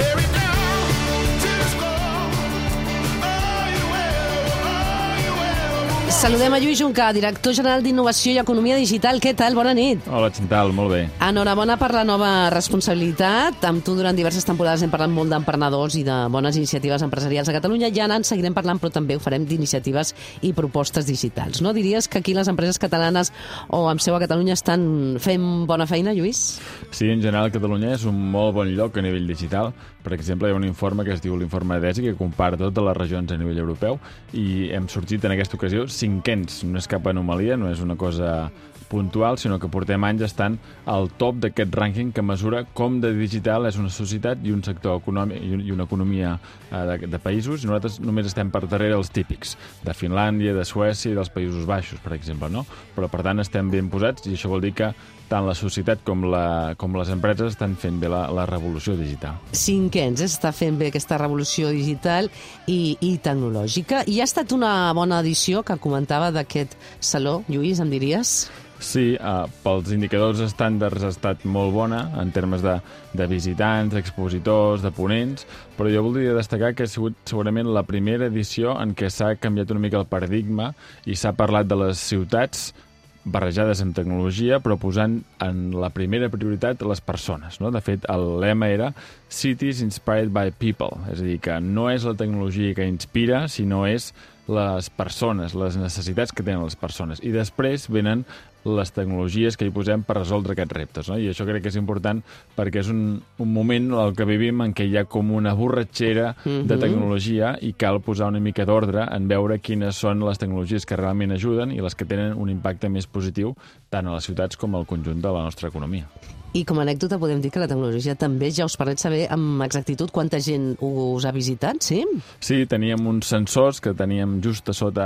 Saludem a Lluís Juncà, director general d'Innovació i Economia Digital. Què tal? Bona nit. Hola, Chantal, molt bé. Enhorabona per la nova responsabilitat. Amb tu durant diverses temporades hem parlat molt d'emprenedors i de bones iniciatives empresarials a Catalunya. Ja en seguirem parlant, però també ho farem d'iniciatives i propostes digitals. No diries que aquí les empreses catalanes o amb seu a Catalunya estan fent bona feina, Lluís? Sí, en general Catalunya és un molt bon lloc a nivell digital. Per exemple, hi ha un informe que es diu l'informe d'ESI que compara totes les regions a nivell europeu i hem sorgit en aquesta ocasió cinquens. No és cap anomalia, no és una cosa puntual, sinó que portem anys estant al top d'aquest rànquing que mesura com de digital és una societat i un sector econòmic i una economia de, de països, i nosaltres només estem per darrere els típics, de Finlàndia, de Suècia i dels Països Baixos, per exemple, no? Però, per tant, estem ben posats i això vol dir que tant la societat com, la, com les empreses estan fent bé la, la revolució digital. Cinquens, està fent bé aquesta revolució digital i, i tecnològica. I ha estat una bona edició que comentava d'aquest saló, Lluís, em diries? Sí, uh, pels indicadors estàndards ha estat molt bona en termes de, de visitants, d'expositors, de ponents, però jo voldria destacar que ha sigut segurament la primera edició en què s'ha canviat una mica el paradigma i s'ha parlat de les ciutats barrejades amb tecnologia, però posant en la primera prioritat les persones, no? De fet, el lema era Cities Inspired by People, és a dir, que no és la tecnologia que inspira, sinó és les persones, les necessitats que tenen les persones. I després venen les tecnologies que hi posem per resoldre aquests reptes, no? I això crec que és important perquè és un, un moment el que vivim en què hi ha com una borratxera mm-hmm. de tecnologia i cal posar una mica d'ordre en veure quines són les tecnologies que realment ajuden i les que tenen un impacte més positiu tant a les ciutats com al conjunt de la nostra economia. I com a anècdota podem dir que la tecnologia també ja us permet saber amb exactitud quanta gent us ha visitat, sí? Sí, teníem uns sensors que teníem just a sota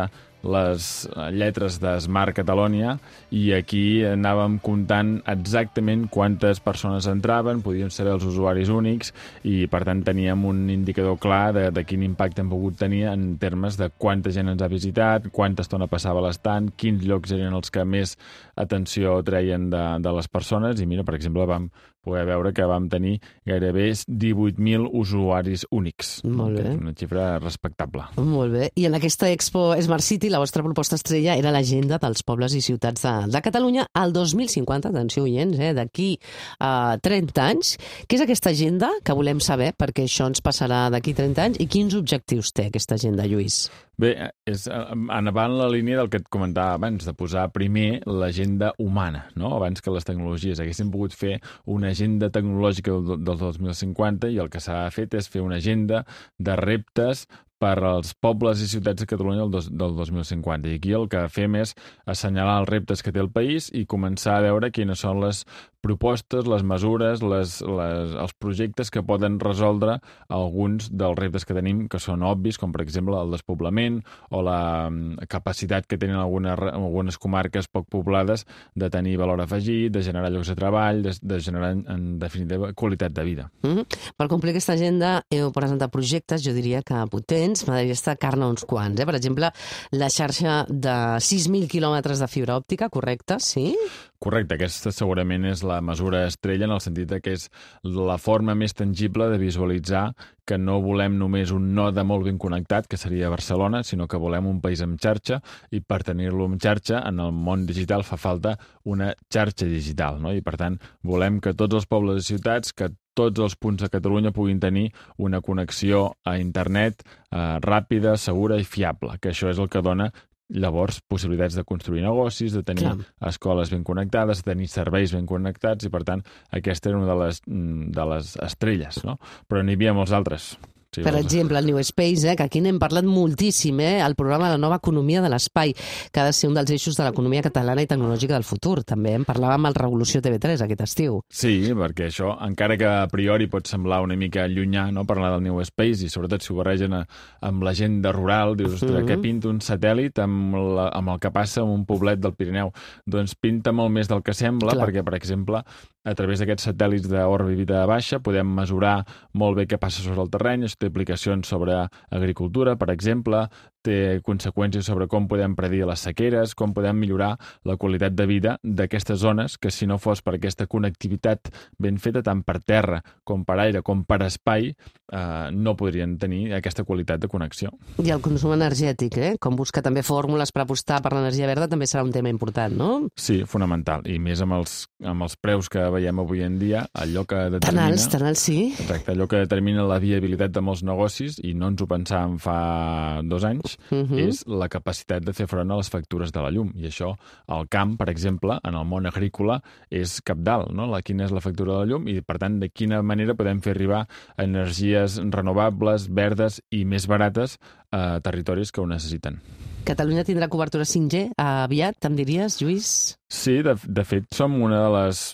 les lletres de Smart Catalonia i aquí anàvem comptant exactament quantes persones entraven, podíem saber els usuaris únics i, per tant, teníem un indicador clar de, de quin impacte hem pogut tenir en termes de quanta gent ens ha visitat, quanta estona passava a l'estant, quins llocs eren els que més atenció treien de, de les persones i, mira, per exemple, vam poder veure que vam tenir gairebé divuit mil usuaris únics. Molt bé. Una xifra respectable. Molt bé. I en aquesta Expo Smart City la vostra proposta estrella era l'agenda dels pobles i ciutats de, de Catalunya al dos mil cinquanta, atenció oients, eh, d'aquí a trenta anys. Què és aquesta agenda que volem saber? Perquè això ens passarà d'aquí trenta anys. I quins objectius té aquesta agenda, Lluís? Bé, és anava en la línia del que et comentava abans, de posar primer l'agenda humana, no? Abans que les tecnologies. Haguéssim pogut fer una agenda tecnològica del, del dos mil cinquanta i el que s'ha fet és fer una agenda de reptes per als pobles i ciutats de Catalunya del, dos, del dos mil cinquanta. I aquí el que fem és assenyalar els reptes que té el país i començar a veure quines són les propostes, les mesures, les, les, els projectes que poden resoldre alguns dels reptes que tenim, que són obvis, com per exemple el despoblament o la capacitat que tenen algunes, algunes comarques poc poblades de tenir valor afegit, de generar llocs de treball, de, de generar, en definitiva, qualitat de vida. Mm-hmm. Per complir aquesta agenda heu presentat projectes, jo diria que potents. M'agradaria destacar-ne uns quants. Eh? Per exemple, la xarxa de sis mil quilòmetres de fibra òptica, correcte, sí? Correcte, aquesta segurament és la mesura estrella en el sentit que és la forma més tangible de visualitzar que no volem només un node molt ben connectat, que seria Barcelona, sinó que volem un país amb xarxa i per tenir-lo amb xarxa, en el món digital fa falta una xarxa digital, no? I per tant volem que tots els pobles i ciutats, que tots els punts de Catalunya puguin tenir una connexió a internet eh, ràpida, segura i fiable, que això és el que dona llavors possibilitats de construir negocis, de tenir Clar. escoles ben connectades, de tenir serveis ben connectats i, per tant, aquesta era una de les, de les estrelles, no? Però n'hi havia molts altres. Sí, per exemple, el New Space, eh, que aquí n'hem parlat moltíssim, eh, el programa de la nova economia de l'espai, que ha de ser un dels eixos de l'economia catalana i tecnològica del futur. També en parlàvem al Revolució T V tres aquest estiu. Sí, perquè això, encara que a priori pot semblar una mica llunyà, no?, parlar del New Space, i sobretot si ho barregen a, amb l'agenda rural, dius, ostres, mm-hmm. què pinta un satèl·lit amb, la, amb el que passa en un poblet del Pirineu? Doncs pinta molt més del que sembla, Clar. perquè, per exemple, a través d'aquests satèl·lits d'òrbita baixa podem mesurar molt bé què passa sobre el terreny, això té aplicacions sobre agricultura, per exemple, té conseqüències sobre com podem predir les sequeres, com podem millorar la qualitat de vida d'aquestes zones que, si no fos per aquesta connectivitat ben feta tant per terra com per aire com per espai, eh, no podrien tenir aquesta qualitat de connexió. I el consum energètic, eh? Com buscar també fórmules per apostar per l'energia verda també serà un tema important, no? Sí, fonamental. I més amb els, amb els preus que veiem avui en dia, allò que determina... Tan alts, tan alts, sí. Exacte, allò que determina la viabilitat de molts negocis, i no ens ho pensàvem fa dos anys, Uh-huh. és la capacitat de fer front a les factures de la llum. I això, al camp, per exemple, en el món agrícola, és cabdal, no? La, quina és la factura de la llum i, per tant, de quina manera podem fer arribar energies renovables, verdes i més barates a territoris que ho necessiten. Catalunya tindrà cobertura cinc G aviat, em diries, Lluís? Sí, de, de fet, som una de les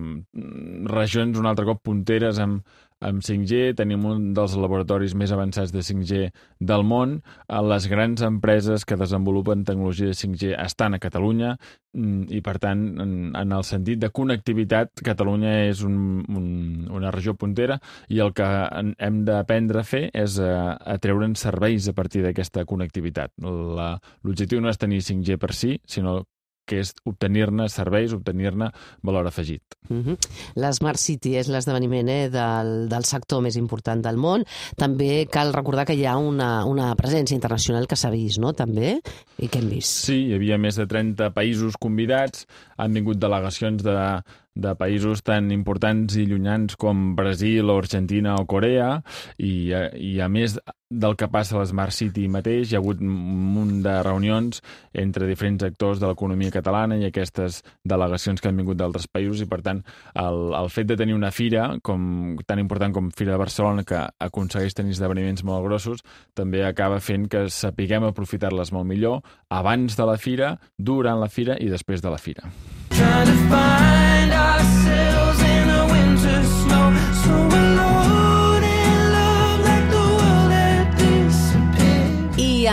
mm, regions un altre cop punteres amb amb cinc G, tenim un dels laboratoris més avançats de cinc G del món. Les grans empreses que desenvolupen tecnologia de cinc G estan a Catalunya i, per tant, en el sentit de connectivitat, Catalunya és un, un, una regió puntera i el que hem d'aprendre a fer és a, a treure'n serveis a partir d'aquesta connectivitat. La, l'objectiu no és tenir cinc G per si, sinó que és obtenir-ne serveis, obtenir-ne valor afegit. Uh-huh. La Smart City és l'esdeveniment eh, del, del sector més important del món. També cal recordar que hi ha una, una presència internacional que s'ha vist, no?, també? I què hem vist? Sí, hi havia més de trenta països convidats, han vingut delegacions de, de països tan importants i llunyans com Brasil o Argentina o Corea, i, i a més del que passa a la Smart City mateix, hi ha hagut un munt de reunions entre diferents actors de l'economia catalana i aquestes delegacions que han vingut d'altres països, i, per tant, el, el fet de tenir una fira com, tan important com Fira de Barcelona, que aconsegueix tenir esdeveniments molt grossos, també acaba fent que sapiguem aprofitar-les molt millor abans de la fira, durant la fira i després de la fira. Trying to find ourselves in a winter snow, so alone in love like the world had disappeared. I a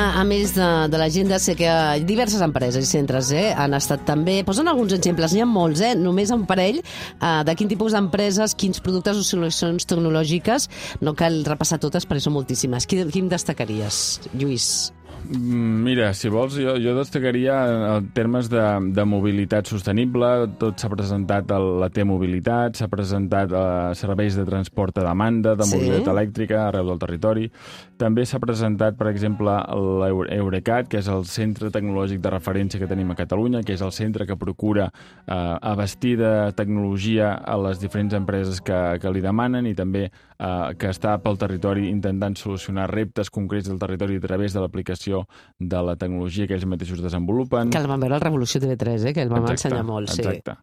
a més de, de l'agenda, sé que diverses empreses i centres eh, han estat també... Posen alguns exemples, n'hi ha molts, eh? Només un parell eh, de quin tipus d'empreses, quins productes o solucions tecnològiques. No cal repassar totes perquè són moltíssimes. Quin, quin destacaries, Lluís? Mira, si vols, jo, jo destacaria en termes de, de mobilitat sostenible. Tot s'ha presentat a la T-mobilitat, s'ha presentat a serveis de transport a demanda, de mobilitat sí. elèctrica arreu del territori. També s'ha presentat, per exemple, l'Eurecat, que és el centre tecnològic de referència que tenim a Catalunya, que és el centre que procura eh, abastir de tecnologia a les diferents empreses que, que li demanen i també eh, que està pel territori intentant solucionar reptes concrets del territori a través de l'aplicació de la tecnologia que ells mateixos desenvolupen. Que el vam veure al Revolució T V tres, eh? Que el vam exacte, ensenyar molt. Sí. Exacte.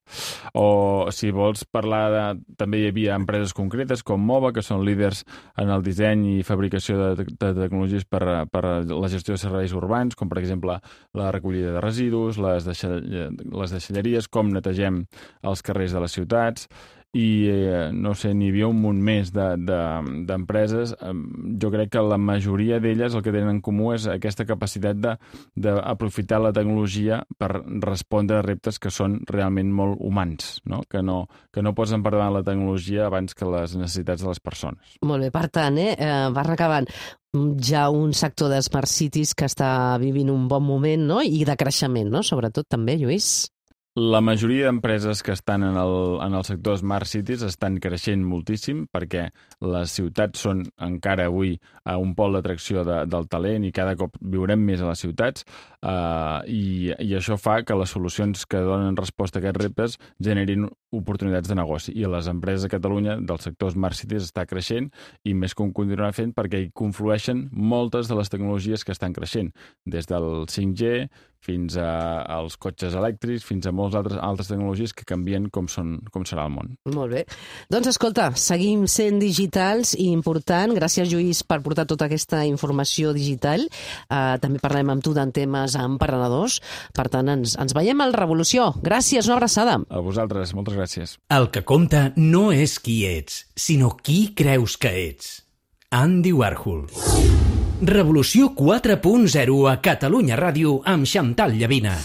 O si vols parlar de... També hi havia empreses concretes com Mova, que són líders en el disseny i fabricació de, de tecnologies per, per la gestió de serveis urbans, com per exemple la recollida de residus, les, deixall... les deixalleries, com netegem els carrers de les ciutats. I, eh, no sé, n'hi havia un munt més d'empreses. De, de, jo crec que la majoria d'elles el que tenen en comú és aquesta capacitat d'aprofitar la tecnologia per respondre a reptes que són realment molt humans, no? Que no, que no posen per davant la tecnologia abans que les necessitats de les persones. Molt bé, per tant, eh, va recabant ja un sector de Smart Cities que està vivint un bon moment, no? I de creixement, no? Sobretot també, Lluís. La majoria d'empreses que estan en el, en el sector Smart Cities estan creixent moltíssim perquè les ciutats són encara avui uh, un pol d'atracció de, del talent i cada cop viurem més a les ciutats uh, i, i això fa que les solucions que donen resposta a aquests reptes generin oportunitats de negoci. I les empreses a Catalunya del sector Smart Cities està creixent i més com continuarà fent perquè hi conflueixen moltes de les tecnologies que estan creixent, des del cinc G fins a, als cotxes elèctrics, fins a moltes altres, altres tecnologies que canvien com, són, com serà el món. Molt bé. Doncs escolta, seguim sent digitals i important. Gràcies, Lluís, per portar tota aquesta informació digital. Uh, també parlem amb tu d'en temes emprenedors. Per tant, ens, ens veiem al Revolució. Gràcies, una abraçada. A vosaltres, moltes gràcies. El que compta no és qui ets, sinó qui creus que ets. Andy Warhol. Revolució quatre punt zero a Catalunya Ràdio amb Xantal Llavina.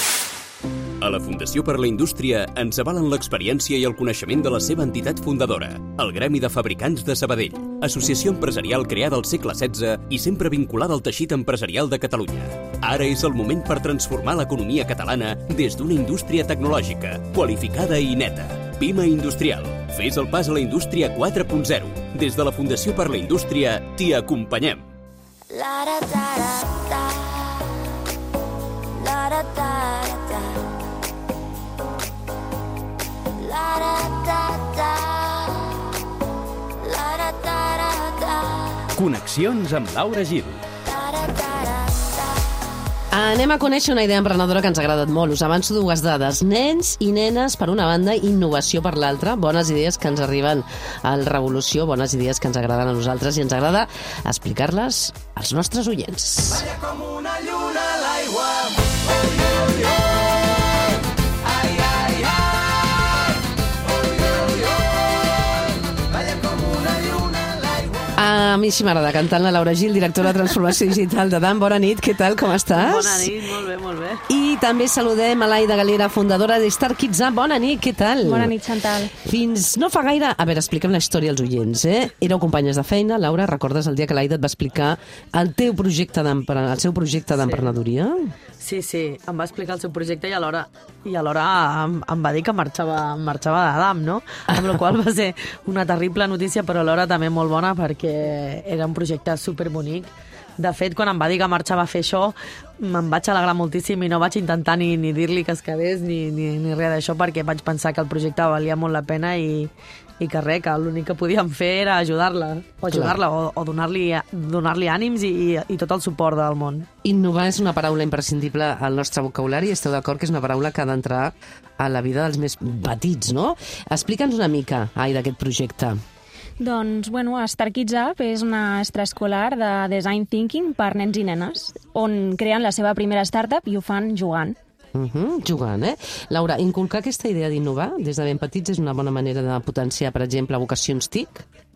A la Fundació per la Indústria ens avalen l'experiència i el coneixement de la seva entitat fundadora, el Gremi de Fabricants de Sabadell, associació empresarial creada al segle setze i sempre vinculada al teixit empresarial de Catalunya. Ara és el moment per transformar l'economia catalana des d'una indústria tecnològica, qualificada i neta. Pima Industrial. Fes el pas a la indústria quatre punt zero. Des de la Fundació per la Indústria t'hi acompanyem. La da da da la da da da la da da da la da da da. Connexions amb Laura Gil. Anem a conèixer una idea emprenedora que ens ha agradat molt. Us avanço dues dades. Nens i nenes per una banda, innovació per l'altra. Bones idees que ens arriben al Revolució, bones idees que ens agraden a nosaltres i ens agrada explicar-les als nostres oients. Balla com una lluna a l'aigua. Oi, oi, oi. Ai, ai, ai. Oi, oi, oi. Balla com una lluna a l'aigua. A mi sí m'agrada cantant la Laura Gil, directora de Transformació Digital de D A M. Bona nit, què tal, com estàs? Bona nit, molt bé, molt bé. I també saludem a l'Aida Galera, fundadora de Star Kids Up. Bona nit, què tal? Bona nit, Xantal. Fins no fa gaire... A veure, explica'm la història als oients, eh? Éreu companyes de feina. Laura, recordes el dia que l'Aida et va explicar el teu projecte el seu projecte d'emprenedoria? Sí, sí, em va explicar el seu projecte i alhora, i alhora em, em va dir que marxava, marxava de D A M, no? Amb la qual va ser una terrible notícia, però alhora també molt bona perquè era un projecte superbonic. De fet, quan em va dir que marxava a fer això, me'n vaig alegrar moltíssim i no vaig intentar ni, ni dir-li que es quedés ni, ni, ni res d'això perquè vaig pensar que el projecte valia molt la pena i, i que res, que l'únic que podíem fer era ajudar-la, o ajudar-la, o, o donar-li donar-li ànims i, i, i tot el suport del món. Innovar és una paraula imprescindible al nostre vocabulari. Esteu d'acord que és una paraula que ha d'entrar a la vida dels més petits, no? Explica'ns una mica, Ai, d'aquest projecte. Doncs, bueno, Star Kids Up és una extraescolar de design thinking per nens i nenes, on creen la seva primera startup i ho fan jugant. Uh-huh, jugant, eh? Laura, inculcar aquesta idea d'innovar des de ben petits és una bona manera de potenciar, per exemple, vocacions T I C?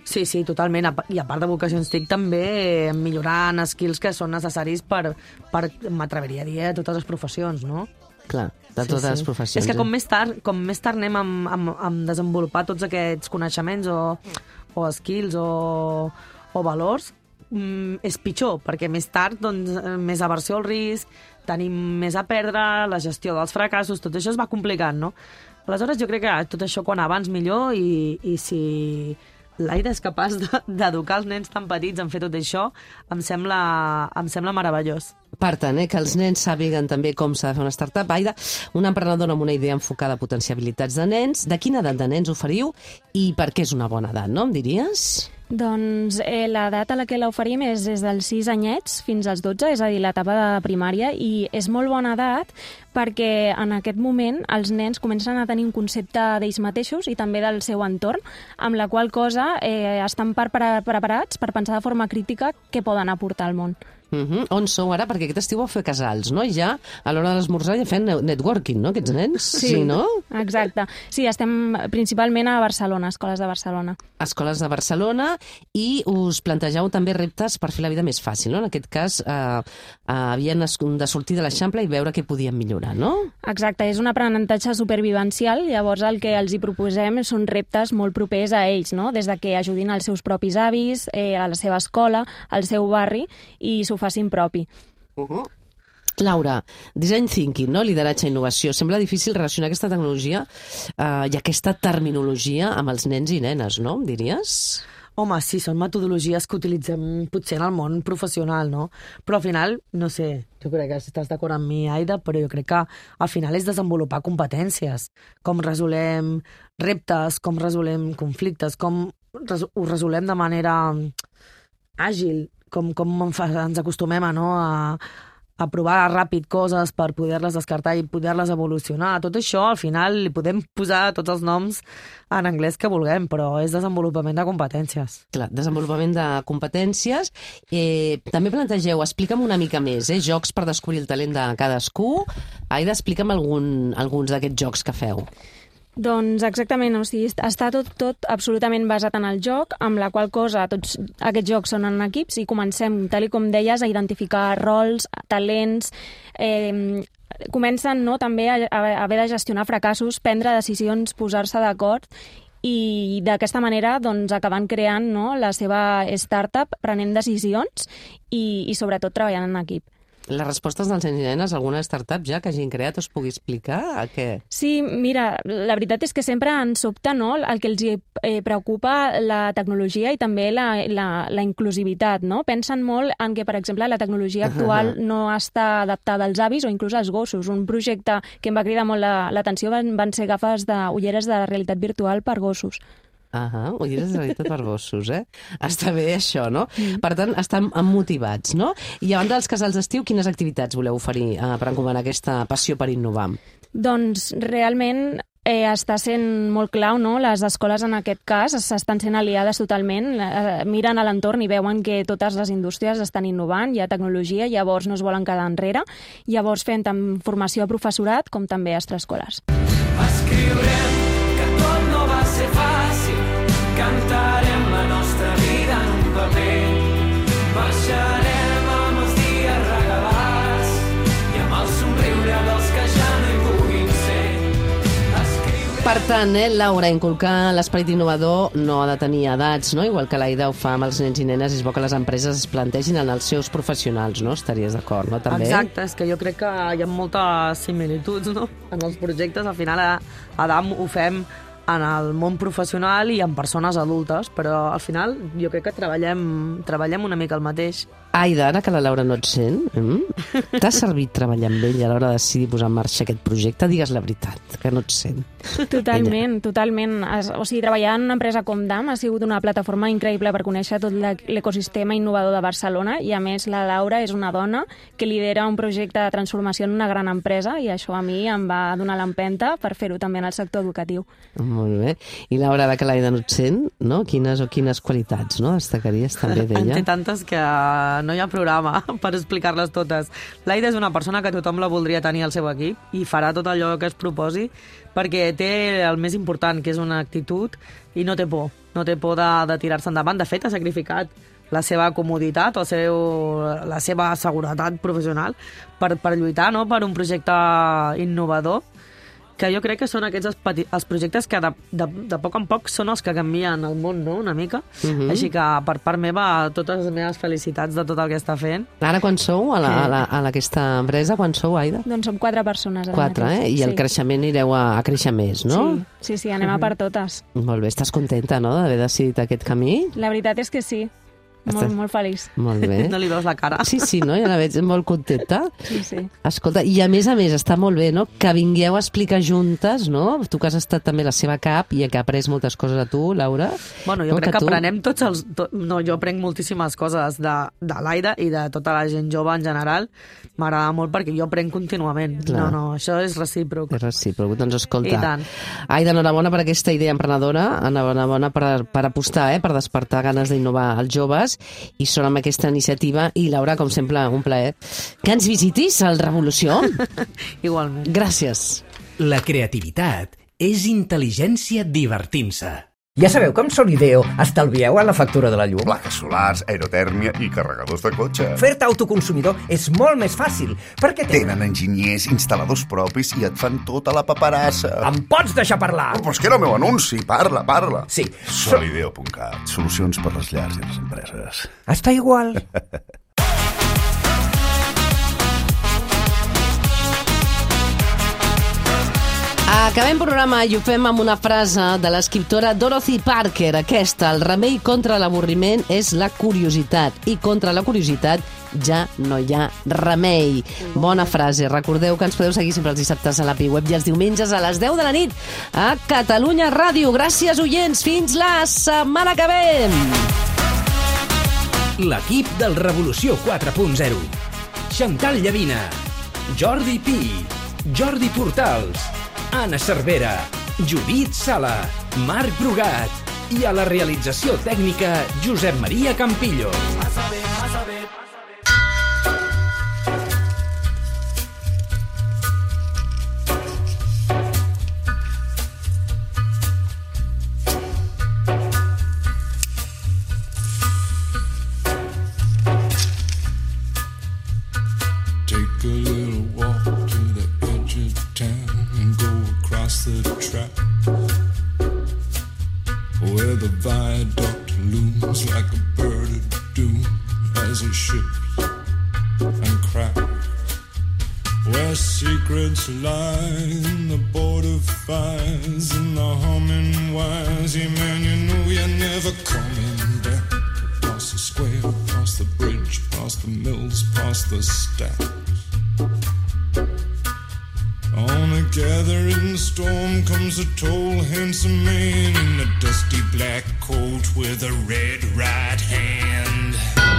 Sí, sí, totalment. A pa- I a part de vocacions TIC també eh, millorant skills que són necessaris per, per m'atreviria a dir, eh, totes les professions, no? Clar, de totes les professions. És que eh? com més tard, com més tard anem a, a, a desenvolupar tots aquests coneixements o, o skills o, o valors, mm, és pitjor, perquè més tard doncs, eh, més aversió al risc, tenim més a perdre, la gestió dels fracassos, tot això es va complicant, no? Aleshores jo crec que tot això quan abans millor i, i si l'Aida és capaç de- d'educar els nens tan petits en fer tot això, em sembla, em sembla meravellós. Per tant, eh, que els nens sàpiguen també com s'ha de fer una startup. Aida, una emprenedora amb una idea enfocada a potenciar habilitats de nens. De quina edat de nens oferiu i per què és una bona edat, no? Em diries? Doncs eh, l'edat a la que l'oferim és des dels sis anyets fins als dotze, és a dir, l'etapa de primària, i és molt bona edat perquè en aquest moment els nens comencen a tenir un concepte d'ells mateixos i també del seu entorn, amb la qual cosa eh, estan per, per, preparats per pensar de forma crítica què poden aportar al món. Uh -huh. On sou ara? Perquè aquest estiu vau fer casals, no? I ja a l'hora de l'esmorzar ja fent networking, no? Aquests nens, sí, sí no? Exacte. Sí, estem principalment a Barcelona, escoles de Barcelona. Escoles de Barcelona, i us plantegeu també reptes per fer la vida més fàcil, no? En aquest cas, eh, eh, havien es- de sortir de l'Eixample i veure què podien millorar, no? Exacte, és un aprenentatge supervivencial, llavors el que els hi proposem són reptes molt propers a ells, no? Des de que ajudin als seus propis avis, eh, a la seva escola, al seu barri, i s'ho facin propi. Uh -huh. Laura, design thinking, no? Lideratge i innovació. Sembla difícil relacionar aquesta tecnologia eh, i aquesta terminologia amb els nens i nenes, no? Em diries? Home, sí, són metodologies que utilitzem potser en el món professional, no? Però al final, no sé, jo crec que si estàs d'acord amb mi, Aida, però jo crec que al final és desenvolupar competències. Com resolem reptes, com resolem conflictes, com res ho resolem de manera àgil, com, com ens acostumem a, no, a, a provar ràpid coses per poder-les descartar i poder-les evolucionar. Tot això, al final, li podem posar tots els noms en anglès que vulguem, però és desenvolupament de competències. Clar, desenvolupament de competències. Eh, també plantegeu, explica'm una mica més, eh, jocs per descobrir el talent de cadascú. Aida, explica'm algun, alguns d'aquests jocs que feu. Doncs exactament, o sigui, està tot, tot absolutament basat en el joc, amb la qual cosa tots aquests jocs són en equips i comencem, tal i com deies, a identificar rols, talents, eh, comencen no, també a, a haver de gestionar fracassos, prendre decisions, posar-se d'acord i d'aquesta manera doncs, acabant creant no, la seva startup, prenent decisions i, i sobretot treballant en equip. Les respostes dels nens i nenes, alguna startup ja que hagin creat us pugui explicar a què? Sí, mira, la veritat és que sempre ens sobta no, el que els hi, eh, preocupa la tecnologia i també la, la, la inclusivitat, no? Pensen molt en que, per exemple, la tecnologia actual no està adaptada als avis o inclús als gossos. Un projecte que em va cridar molt la- l'atenció van, van ser gafes de ulleres de realitat virtual per gossos. Ah, ulleres de realitat per gossos, eh? Està bé això, no? Mm. Per tant, estan motivats, no? I a banda dels casals d'estiu, quines activitats voleu oferir eh, per encomanar aquesta passió per innovar? Doncs realment eh, està sent molt clau, no? Les escoles en aquest cas s'estan sent aliades totalment, eh, miren a l'entorn i veuen que totes les indústries estan innovant, hi ha tecnologia, llavors no es volen quedar enrere, llavors fem tant formació a professorat com també a extraescolars. Escriurem que tot no va ser fàcil, cantarem la nostra vida en un paper, marxarem amb els dies regalats i amb el somriure dels que ja no hi puguin ser. Escriurem... Per tant, eh, Laura, inculcar l'esperit innovador no ha de tenir edats, no? Igual que l'Aida ho fa amb els nens i nenes, és bo que les empreses es plantegin en els seus professionals, no? Estaries d'acord, no? També? Exacte, és que jo crec que hi ha moltes similituds no? en els projectes. Al final, a Adam ho fem en el món professional i en persones adultes, però al final jo crec que treballem, treballem una mica el mateix. Aida, ara que la Laura no et sent, mm? t'ha servit treballar amb ell a l'hora de decidir posar en marxa aquest projecte? Digues la veritat, que no et sent. Totalment, totalment. Es- O sigui, treballar en una empresa com D A M ha sigut una plataforma increïble per conèixer tot l'e- l'ecosistema innovador de Barcelona i, a més, la Laura és una dona que lidera un projecte de transformació en una gran empresa i això a mi em va donar l'empenta per fer-ho també en el sector educatiu. Molt bé. I Laura, ara que l'Aida no et sent, no? Quines o quines qualitats, no? Destacaries també En d'ella? té tantes que no hi ha programa per explicar-les totes. L'Aida és una persona que tothom la voldria tenir al seu equip i farà tot allò que es proposi perquè té el més important, que és una actitud, i no té por. No té por de, de tirar-se endavant. De fet, ha sacrificat la seva comoditat, el seu, la seva seguretat professional per, per lluitar, no?, per un projecte innovador, que jo crec que són aquests els, peti, els projectes que de, de, de poc en poc són els que canvien el món, no?, una mica. Mhm. Així que, per part meva, totes les meves felicitats de tot el que està fent. Ara, quan sou a, la, a, la, a aquesta empresa? Quan sou, Aida? Doncs som quatre persones. ara Quatre, mateix. eh? I el Sí. creixement ireu a, a créixer més, no? Sí, sí, sí, anem a per totes. Molt bé, estàs contenta, no?, d'haver decidit aquest camí? La veritat és que sí. Molt, Estàs- molt feliç. Molt bé. No li veus la cara? Sí, sí, no? Ja la veig molt contenta. Sí, sí. Escolta, i a més a més, està molt bé, no?, que vingueu a explicar juntes, no? Tu que has estat també a la seva cap i que ha après moltes coses a tu, Laura. Bueno, jo No, crec que, tu- aprenem tots els... To, no, jo aprenc moltíssimes coses de, de l'Aida i de tota la gent jove en general. M'agrada molt perquè jo aprenc contínuament. Clar. No, no, això és recíproc. És recíproc, doncs escolta. I tant. Aida, enhorabona per aquesta idea emprenedora, enhorabona per, per apostar, eh, per despertar ganes d'innovar als joves, i són amb aquesta iniciativa. I Laura, com sempre, un plaer que ens visitis al Revolució. Igualment. Gràcies. La creativitat és intel·ligència divertint-se. Ja sabeu que amb Solideo estalvieu a la factura de la llum? Plaques solars, aerotèrmia i carregadors de cotxe. Fer-te autoconsumidor és molt més fàcil, perquè Tenen enginyers, instal·ladors propis i et fan tota la paperassa. Em pots deixar parlar? Oh, però és que era el meu anunci. Parla, parla. Sí. Solideo punt cat. Solucions per les llars i les empreses. Està igual. Acabem programa i ho fem amb una frase de l'escriptora Dorothy Parker. Aquesta: el remei contra l'avorriment és la curiositat, i contra la curiositat ja no hi ha remei. Bona frase. Recordeu que ens podeu seguir sempre els dissabtes a l'A P I Web i els diumenges a les deu de la nit a Catalunya Ràdio. Gràcies, oients. Fins la setmana que ve. L'equip del Revolució quatre punt zero. Xantal Llavina, Jordi Pi, Jordi Portals, Anna Cervera, Judit Sala, Marc Brugat i a la realització tècnica Josep Maria Campillo. Take a little walk to the edge of town and go across the track where the viaduct looms like a bird of doom as it shifts and cracks, where secrets lie in the border fires and the humming wires. Yeah, man, you know you're never coming back. Across the square, across the bridge, past the mills, past the stacks. On a gathering storm comes a tall, handsome man in a dusty black coat with a red right hand.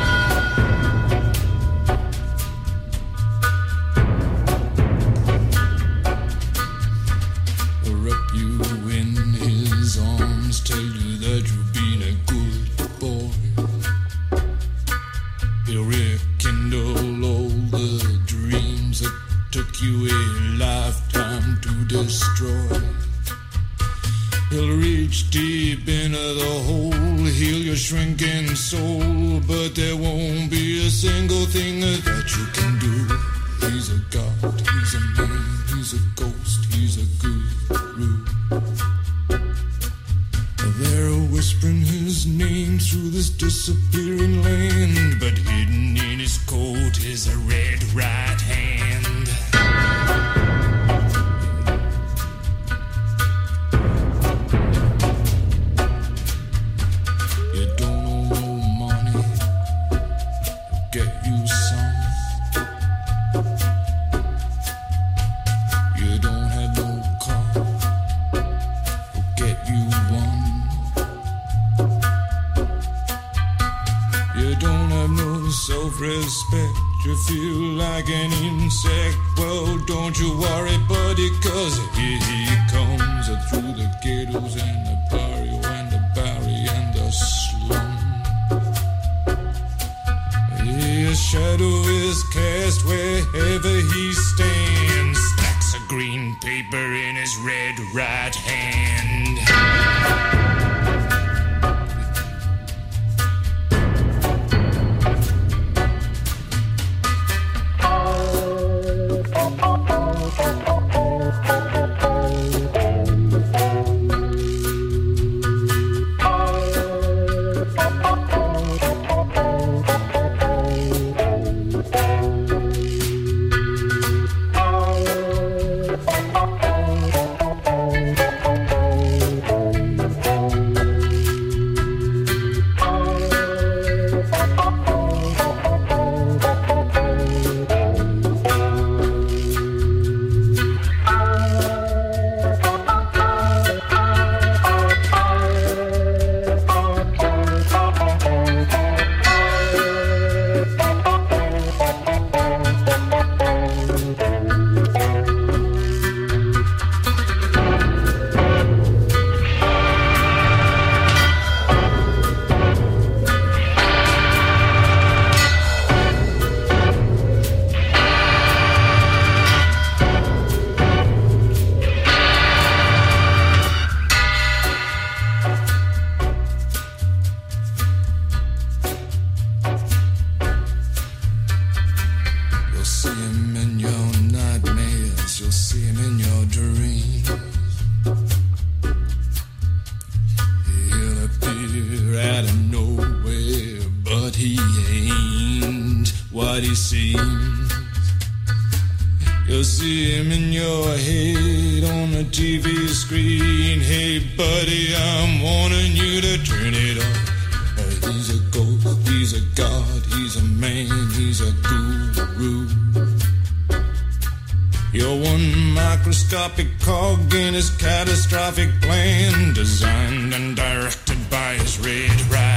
He'll wrap you in his arms, tell you that you've been a good boy. He'll rekindle all the dreams that took you a lifetime to destroy. He'll reach deep into the hole, heal your shrinking soul, but there won't be a single thing that you can do. He's a god, he's a man, he's a ghost, he's a guru. They're whispering his name through this disappearing land, but hidden in his coat is a red right hand. You don't owe no money, get you some. You don't have no car, get you one. You don't have no self-respect. You feel like an insect. Well, don't you worry, buddy, cause here he comes through the ghettos and the barrio and the barry and the slum. His shadow is cast wherever he stands. Stacks of green paper in his red right hand. You'll see him in your head on the T V screen. Hey buddy, I'm warning you to turn it off. Uh, he's a ghost, he's a god, he's a man, he's a guru. You're one microscopic cog in his catastrophic plan, designed and directed by his red right.